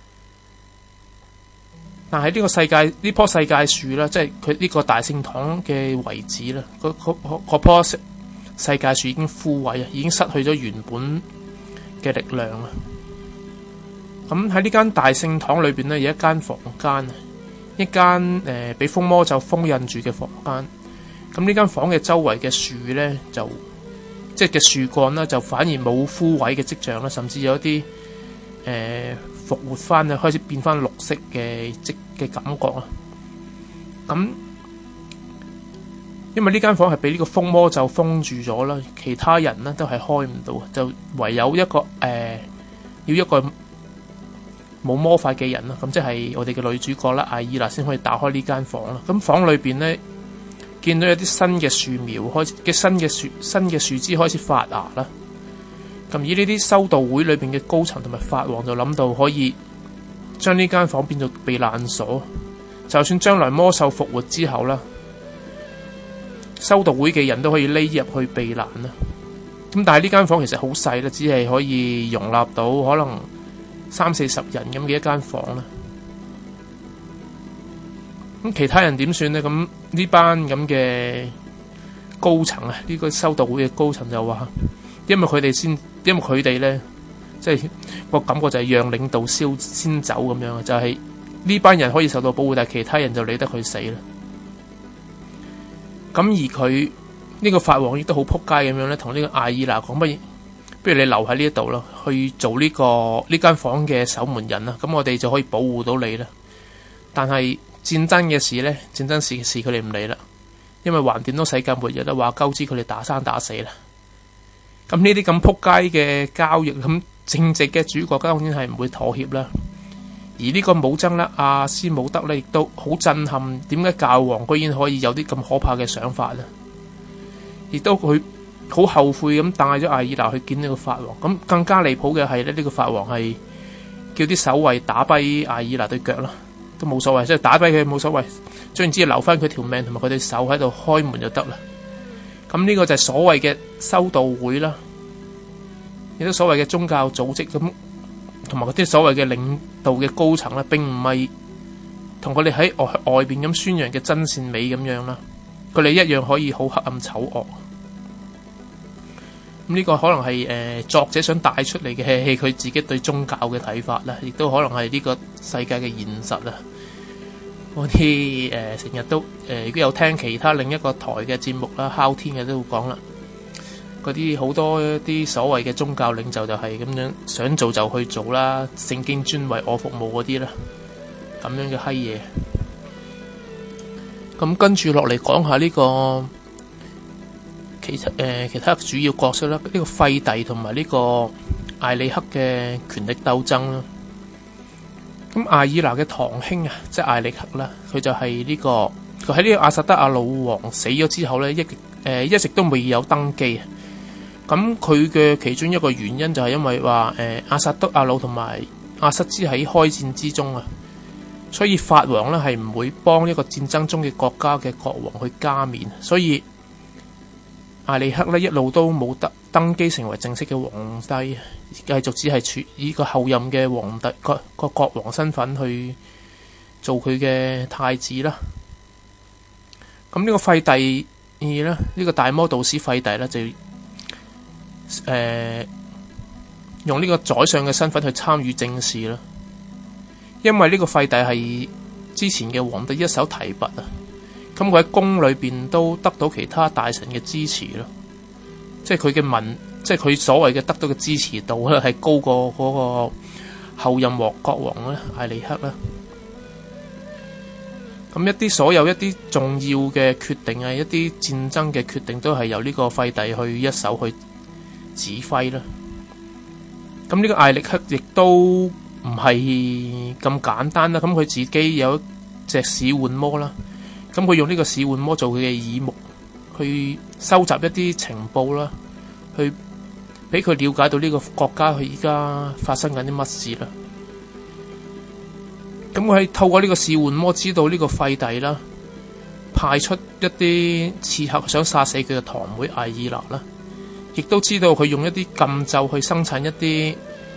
但係呢棵世界樹啦，即係佢呢個大聖堂嘅遺址啦，嗰棵世界樹已經枯萎啊，已經失去咗原本嘅力量啊。咁喺呢間大聖堂裏邊呢，有一間房間，一間俾風魔咒封印住嘅房間。咁呢間房嘅周圍嘅樹呢，即係嘅樹幹啦，就反而冇枯萎嘅跡象啦，甚至有一啲復活翻啊，開始變翻綠色嘅感覺啊！咁因為呢間房係俾呢個風魔咒封住咗啦，其他人呢都係開唔到，就唯有要一個冇魔法嘅人啦，咁即係我哋嘅女主角啦，艾爾娜先可以打開呢間房啦。咁房裏邊呢，見到有啲新嘅樹苗新嘅樹枝開始發芽啦。咁以呢啲修道會裏邊嘅高層同埋法王就諗到可以將呢間房變做避難所，就算將來魔獸復活之後啦，修道會嘅人都可以匿入去避難啦。咁但係呢間房其實好細啦，只係可以容納到可能30-40人咁嘅一間房啦。咁其他人點算呢？咁呢班咁嘅高層啊，呢個修道會嘅高層就話，因為佢哋咧，即係個感覺就係讓領導先走咁樣，就係呢班人可以受到保護，但係其他人就理得佢死啦。咁而佢呢個法王亦都好撲街咁樣咧，同呢個艾爾娜講，不如你留喺呢一度啦，去做呢間房嘅守門人啦，咁我哋就可以保護到你啦。但係戰爭嘅事咧，戰爭事佢哋唔理啦，因為橫掂都世界末日啦，話鳩知佢哋打生打死啦。咁呢啲咁撲街嘅交易，咁正直嘅主角當然係唔會妥協啦。而呢個武僧啦，阿斯姆德咧，亦都好震撼，點解教皇居然可以有啲咁可怕嘅想法咧？亦都佢好後悔咁帶咗艾爾娜去見呢個法王。咁更加離譜嘅係咧，呢個法王係叫啲守衛打跛艾爾娜對腳啦，都冇所謂，即係打跛佢冇所謂，總言之留翻佢條命同埋佢對手喺度開門就得啦。咁呢個就係所謂嘅修道會啦，亦都所謂嘅宗教組織咁，同埋嗰啲所謂嘅領導嘅高層咧，並唔係同佢哋喺外邊咁宣揚嘅真善美咁樣啦，佢哋一樣可以好黑暗醜惡。咁呢個可能係作者想帶出嚟嘅係佢自己對宗教嘅睇法啦，亦都可能係呢個世界嘅現實啦。嗰啲成日都如果有聽其他另一個台嘅節目啦，哮天嘅都會講啦。嗰啲好多啲所謂嘅宗教領袖就係咁樣想做就去做啦，聖經專為我服務嗰啲啦，咁樣嘅閪嘢。咁跟住落嚟講下呢個其他主要角色啦，呢個費蒂同埋呢個艾利克嘅權力鬥爭啦。 咁艾爾娜嘅堂兄啊，即係艾力克啦，佢就係呢個佢喺呢個阿薩德亞魯王死咗之後咧，一直都未有登基啊。咁佢嘅其中一個原因就係因為話阿薩德亞魯同埋阿瑟茲喺開戰之中啊，所以法王咧係唔會幫一個戰爭中嘅國家嘅國王去加冕，所以艾利克咧一路都冇得登基成為正式嘅皇帝，繼續只係處以個後任嘅皇帝個國王身份去做佢嘅太子啦。咁呢個費第二咧，呢個大魔道士費第咧就用呢個宰相嘅身份去參與政事啦。因為呢個費第係之前嘅皇帝一手提拔啊，咁佢喺宮裏邊都得到其他大臣嘅支持咯，即係佢嘅即係佢所謂嘅得到嘅支持度咧，係高過嗰個後任國王咧艾利克啦。咁所有一啲重要嘅決定啊，一啲戰爭嘅決定都係由呢個費第去一手去指揮啦。咁呢個艾力克亦都唔係咁簡單啦。咁佢自己有一隻使喚魔啦，咁佢用呢個使喚魔做佢嘅耳目，去收集一啲情報啦，去俾佢了解到呢個國家佢而家發生緊啲乜事啦。咁佢係透過呢個使喚魔知道呢個費第啦，派出一啲刺客想殺死佢嘅堂妹艾爾娜啦，亦都知道佢用一啲禁咒去生產一啲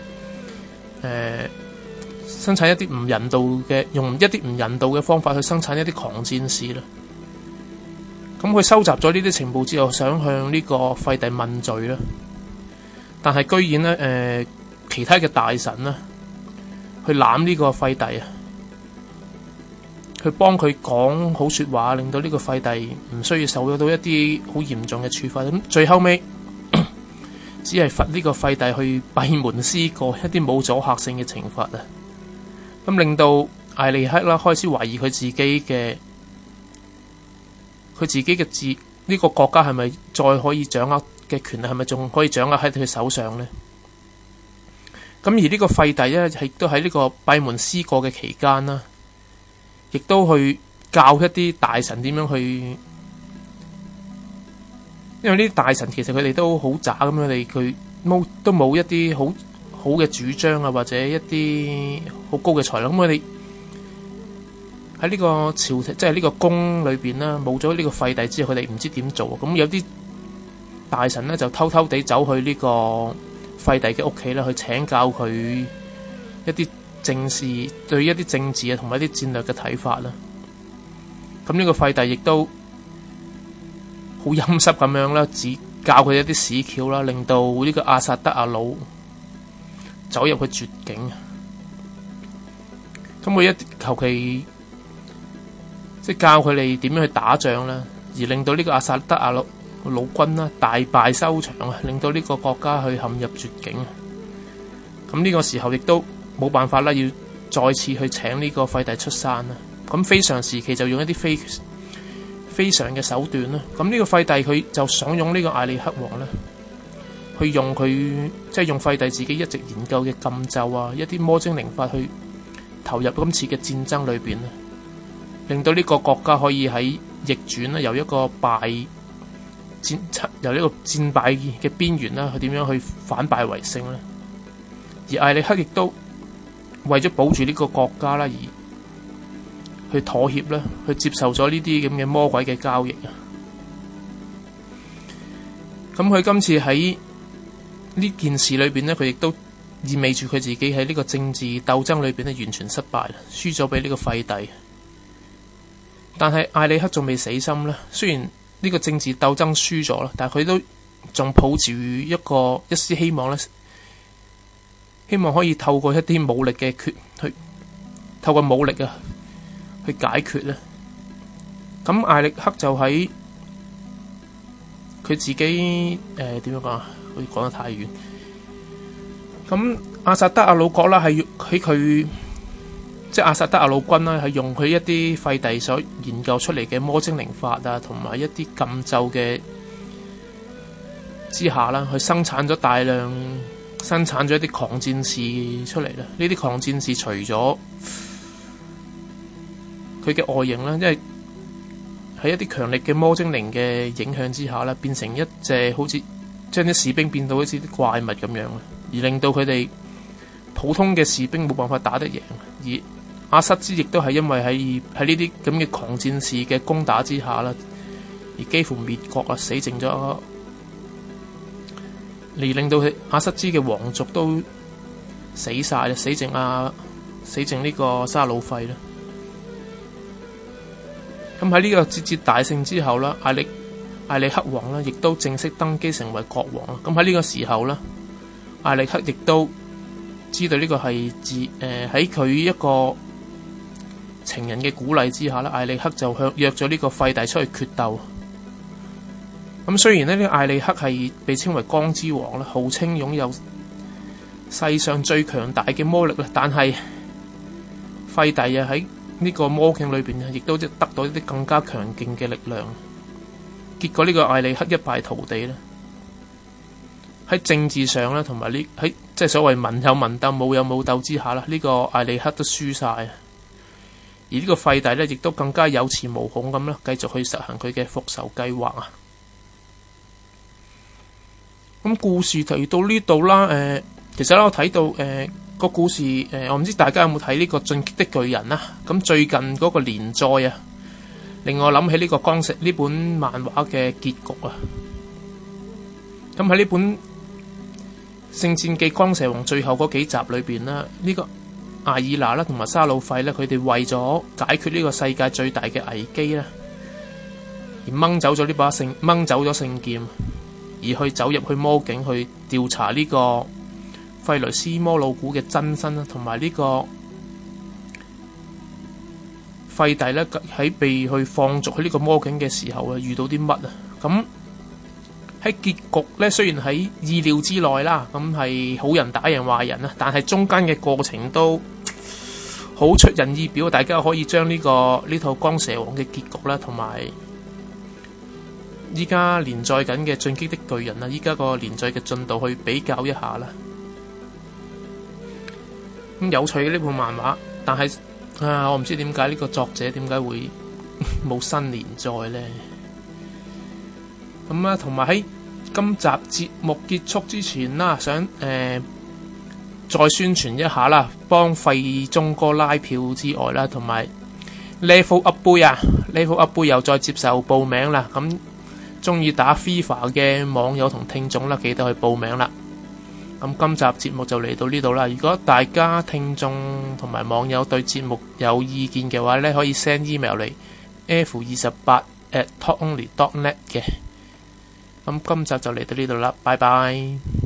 唔人道嘅，用一啲唔人道嘅方法去生產一啲狂戰士啦。咁佢收集咗呢啲情報之後，想向呢個費第問罪啦，但係居然咧其他嘅大臣啦，去攬呢個費第啊，去幫佢講好說話，令到呢個費第唔需要受到一啲好嚴重嘅處罰。咁最後尾只係罰呢個費第去閉門思過，一啲冇阻嚇性嘅懲罰啊。咁令到艾利克啦開始懷疑佢自己嘅呢個國家係咪再可以掌握嘅權力，係咪仲可以掌握喺佢手上呢？咁而呢個費第咧，亦都喺呢個閉門思過嘅期間啦，亦都去教一啲大臣點樣去，因為呢啲大臣其實佢哋都好渣咁樣，佢都冇一啲好嘅主張啊，或者一啲好高嘅才能。咁佢哋喺呢個朝廷，即係呢個宮裏邊啦，冇咗呢個費第之後，佢哋唔知點做。咁有啲大臣咧就偷偷地走去呢個費第嘅屋企啦，去請教佢一啲政事，對一啲政治啊同埋一啲戰略嘅睇法啦。咁呢個費第亦都好陰濕咁樣啦，只教佢一啲屎橋啦，令到呢個阿薩德亞魯走入去絕境。咁佢求其即係教佢哋點樣去打仗啦，而令到呢個阿薩德亞魯軍啦大敗收場啊，令到呢個國家去陷入絕境。咁呢個時候亦都冇辦法啦，要再次去請呢個費第出山啦。咁非常時期就用一啲非常嘅手段啦。咁呢個費第佢就慫恿呢個艾利克王啦，去用即係用費第自己一直研究嘅禁咒啊，一啲魔精靈法去投入今次嘅戰爭裏邊啦，令到呢個國家可以喺逆轉啦，由呢個戰敗嘅邊緣啦，佢點樣去反敗為勝咧？而艾利克亦都為咗保住呢個國家啦，而去妥協啦，去接受咗呢啲咁嘅魔鬼嘅交易啊。咁佢今次喺呢件事裏邊咧，佢亦都意味住佢自己喺呢個政治鬥爭裏邊咧完全失敗啦，輸咗俾呢個費第。但係艾利克仲未死心啦，雖然呢個政治鬥爭輸咗啦，但係佢都仲抱住一絲希望咧，希望可以透過一啲武力嘅透過武力啊去解決咧。咁艾利克就喺佢自己點樣講啊？好似講得太遠。咁阿薩德亞魯國啦，係喺佢即係阿薩德亞魯軍啦，係用佢一啲費第所研究出嚟嘅魔精靈法啊，同埋一啲禁咒嘅之下啦，去生產咗大量生產咗一啲狂戰士出嚟啦。呢啲狂戰士除咗佢嘅外形啦，因為喺一啲強力嘅魔精靈嘅影響之下啦，變成一隻好似將啲士兵變到好似啲怪物咁樣，而令到佢哋普通嘅士兵冇辦法打得贏。而阿瑟茲亦都係因為喺呢啲咁嘅狂戰士嘅攻打之下啦，而幾乎滅國啊，死剩咗，而令到阿瑟茲嘅皇族都死晒啦，死剩呢個沙魯費啦。咁喺呢個節節大勝之後啦，艾利克王啦，亦都正式登基成為國王啦。咁喺呢個時候啦，艾利克亦都知道呢個係喺佢一個情人嘅鼓勵之下啦，艾利克就約咗呢個費弟出去決鬥。咁雖然呢個艾利克係被稱為光之王啦，號稱擁有世上最強大嘅魔力啦，但係費弟啊喺呢個魔境裏邊亦都得到一啲更加強勁嘅力量。結果呢個艾利克一敗塗地啦。喺政治上咧，同埋喺即係所謂文有文鬥、武有武鬥之下啦，呢個艾利克都輸晒。而呢個費弟咧，亦都更加有恃無恐咁啦，繼續去實行佢嘅復仇計劃啊。咁故事提到呢度啦，其實咧我睇到個故事我唔知大家有冇睇呢個《進擊的巨人》啦。咁最近嗰個連載啊，令我諗起呢個光石呢本漫畫嘅結局啊。咁喺呢本《聖戰記光蛇王》最後嗰幾集裏邊啦，呢個艾爾娜啦同埋沙魯費咧，佢哋為咗解決呢個世界最大嘅危機咧，而掹走咗聖劍，而走入去魔境去調查呢個費雷斯摩魯古嘅真身啦，同埋呢個費弟咧喺被去放逐喺呢個魔境嘅時候啊，遇到啲乜啊？咁喺結局咧，雖然喺意料之內啦，咁係好人打贏壞人啦，但係中間嘅過程都好出人意表。大家可以將呢套光蛇王嘅結局啦，同埋依家連載緊嘅進擊的巨人啦，依家個連載嘅進度去比較一下啦。咁有趣嘅呢部漫畫，但係我唔知點解呢個作者點解會冇新連載呢？咁啊，同埋喺今集節目結束之前啦，想再宣傳一下啦，幫廢中哥拉票之外啦，同埋 Level Up 杯啊 ，Level Up 杯又再接受報名啦。咁中意打 FIFA 嘅網友同聽眾啦，記得去報名啦。咁今集節目就嚟到呢度啦。如果大家聽眾同埋網友對節目有意見嘅話咧，可以 send email 嚟 f28@talkonly.net 嘅。咁今集就嚟到呢度啦，拜拜。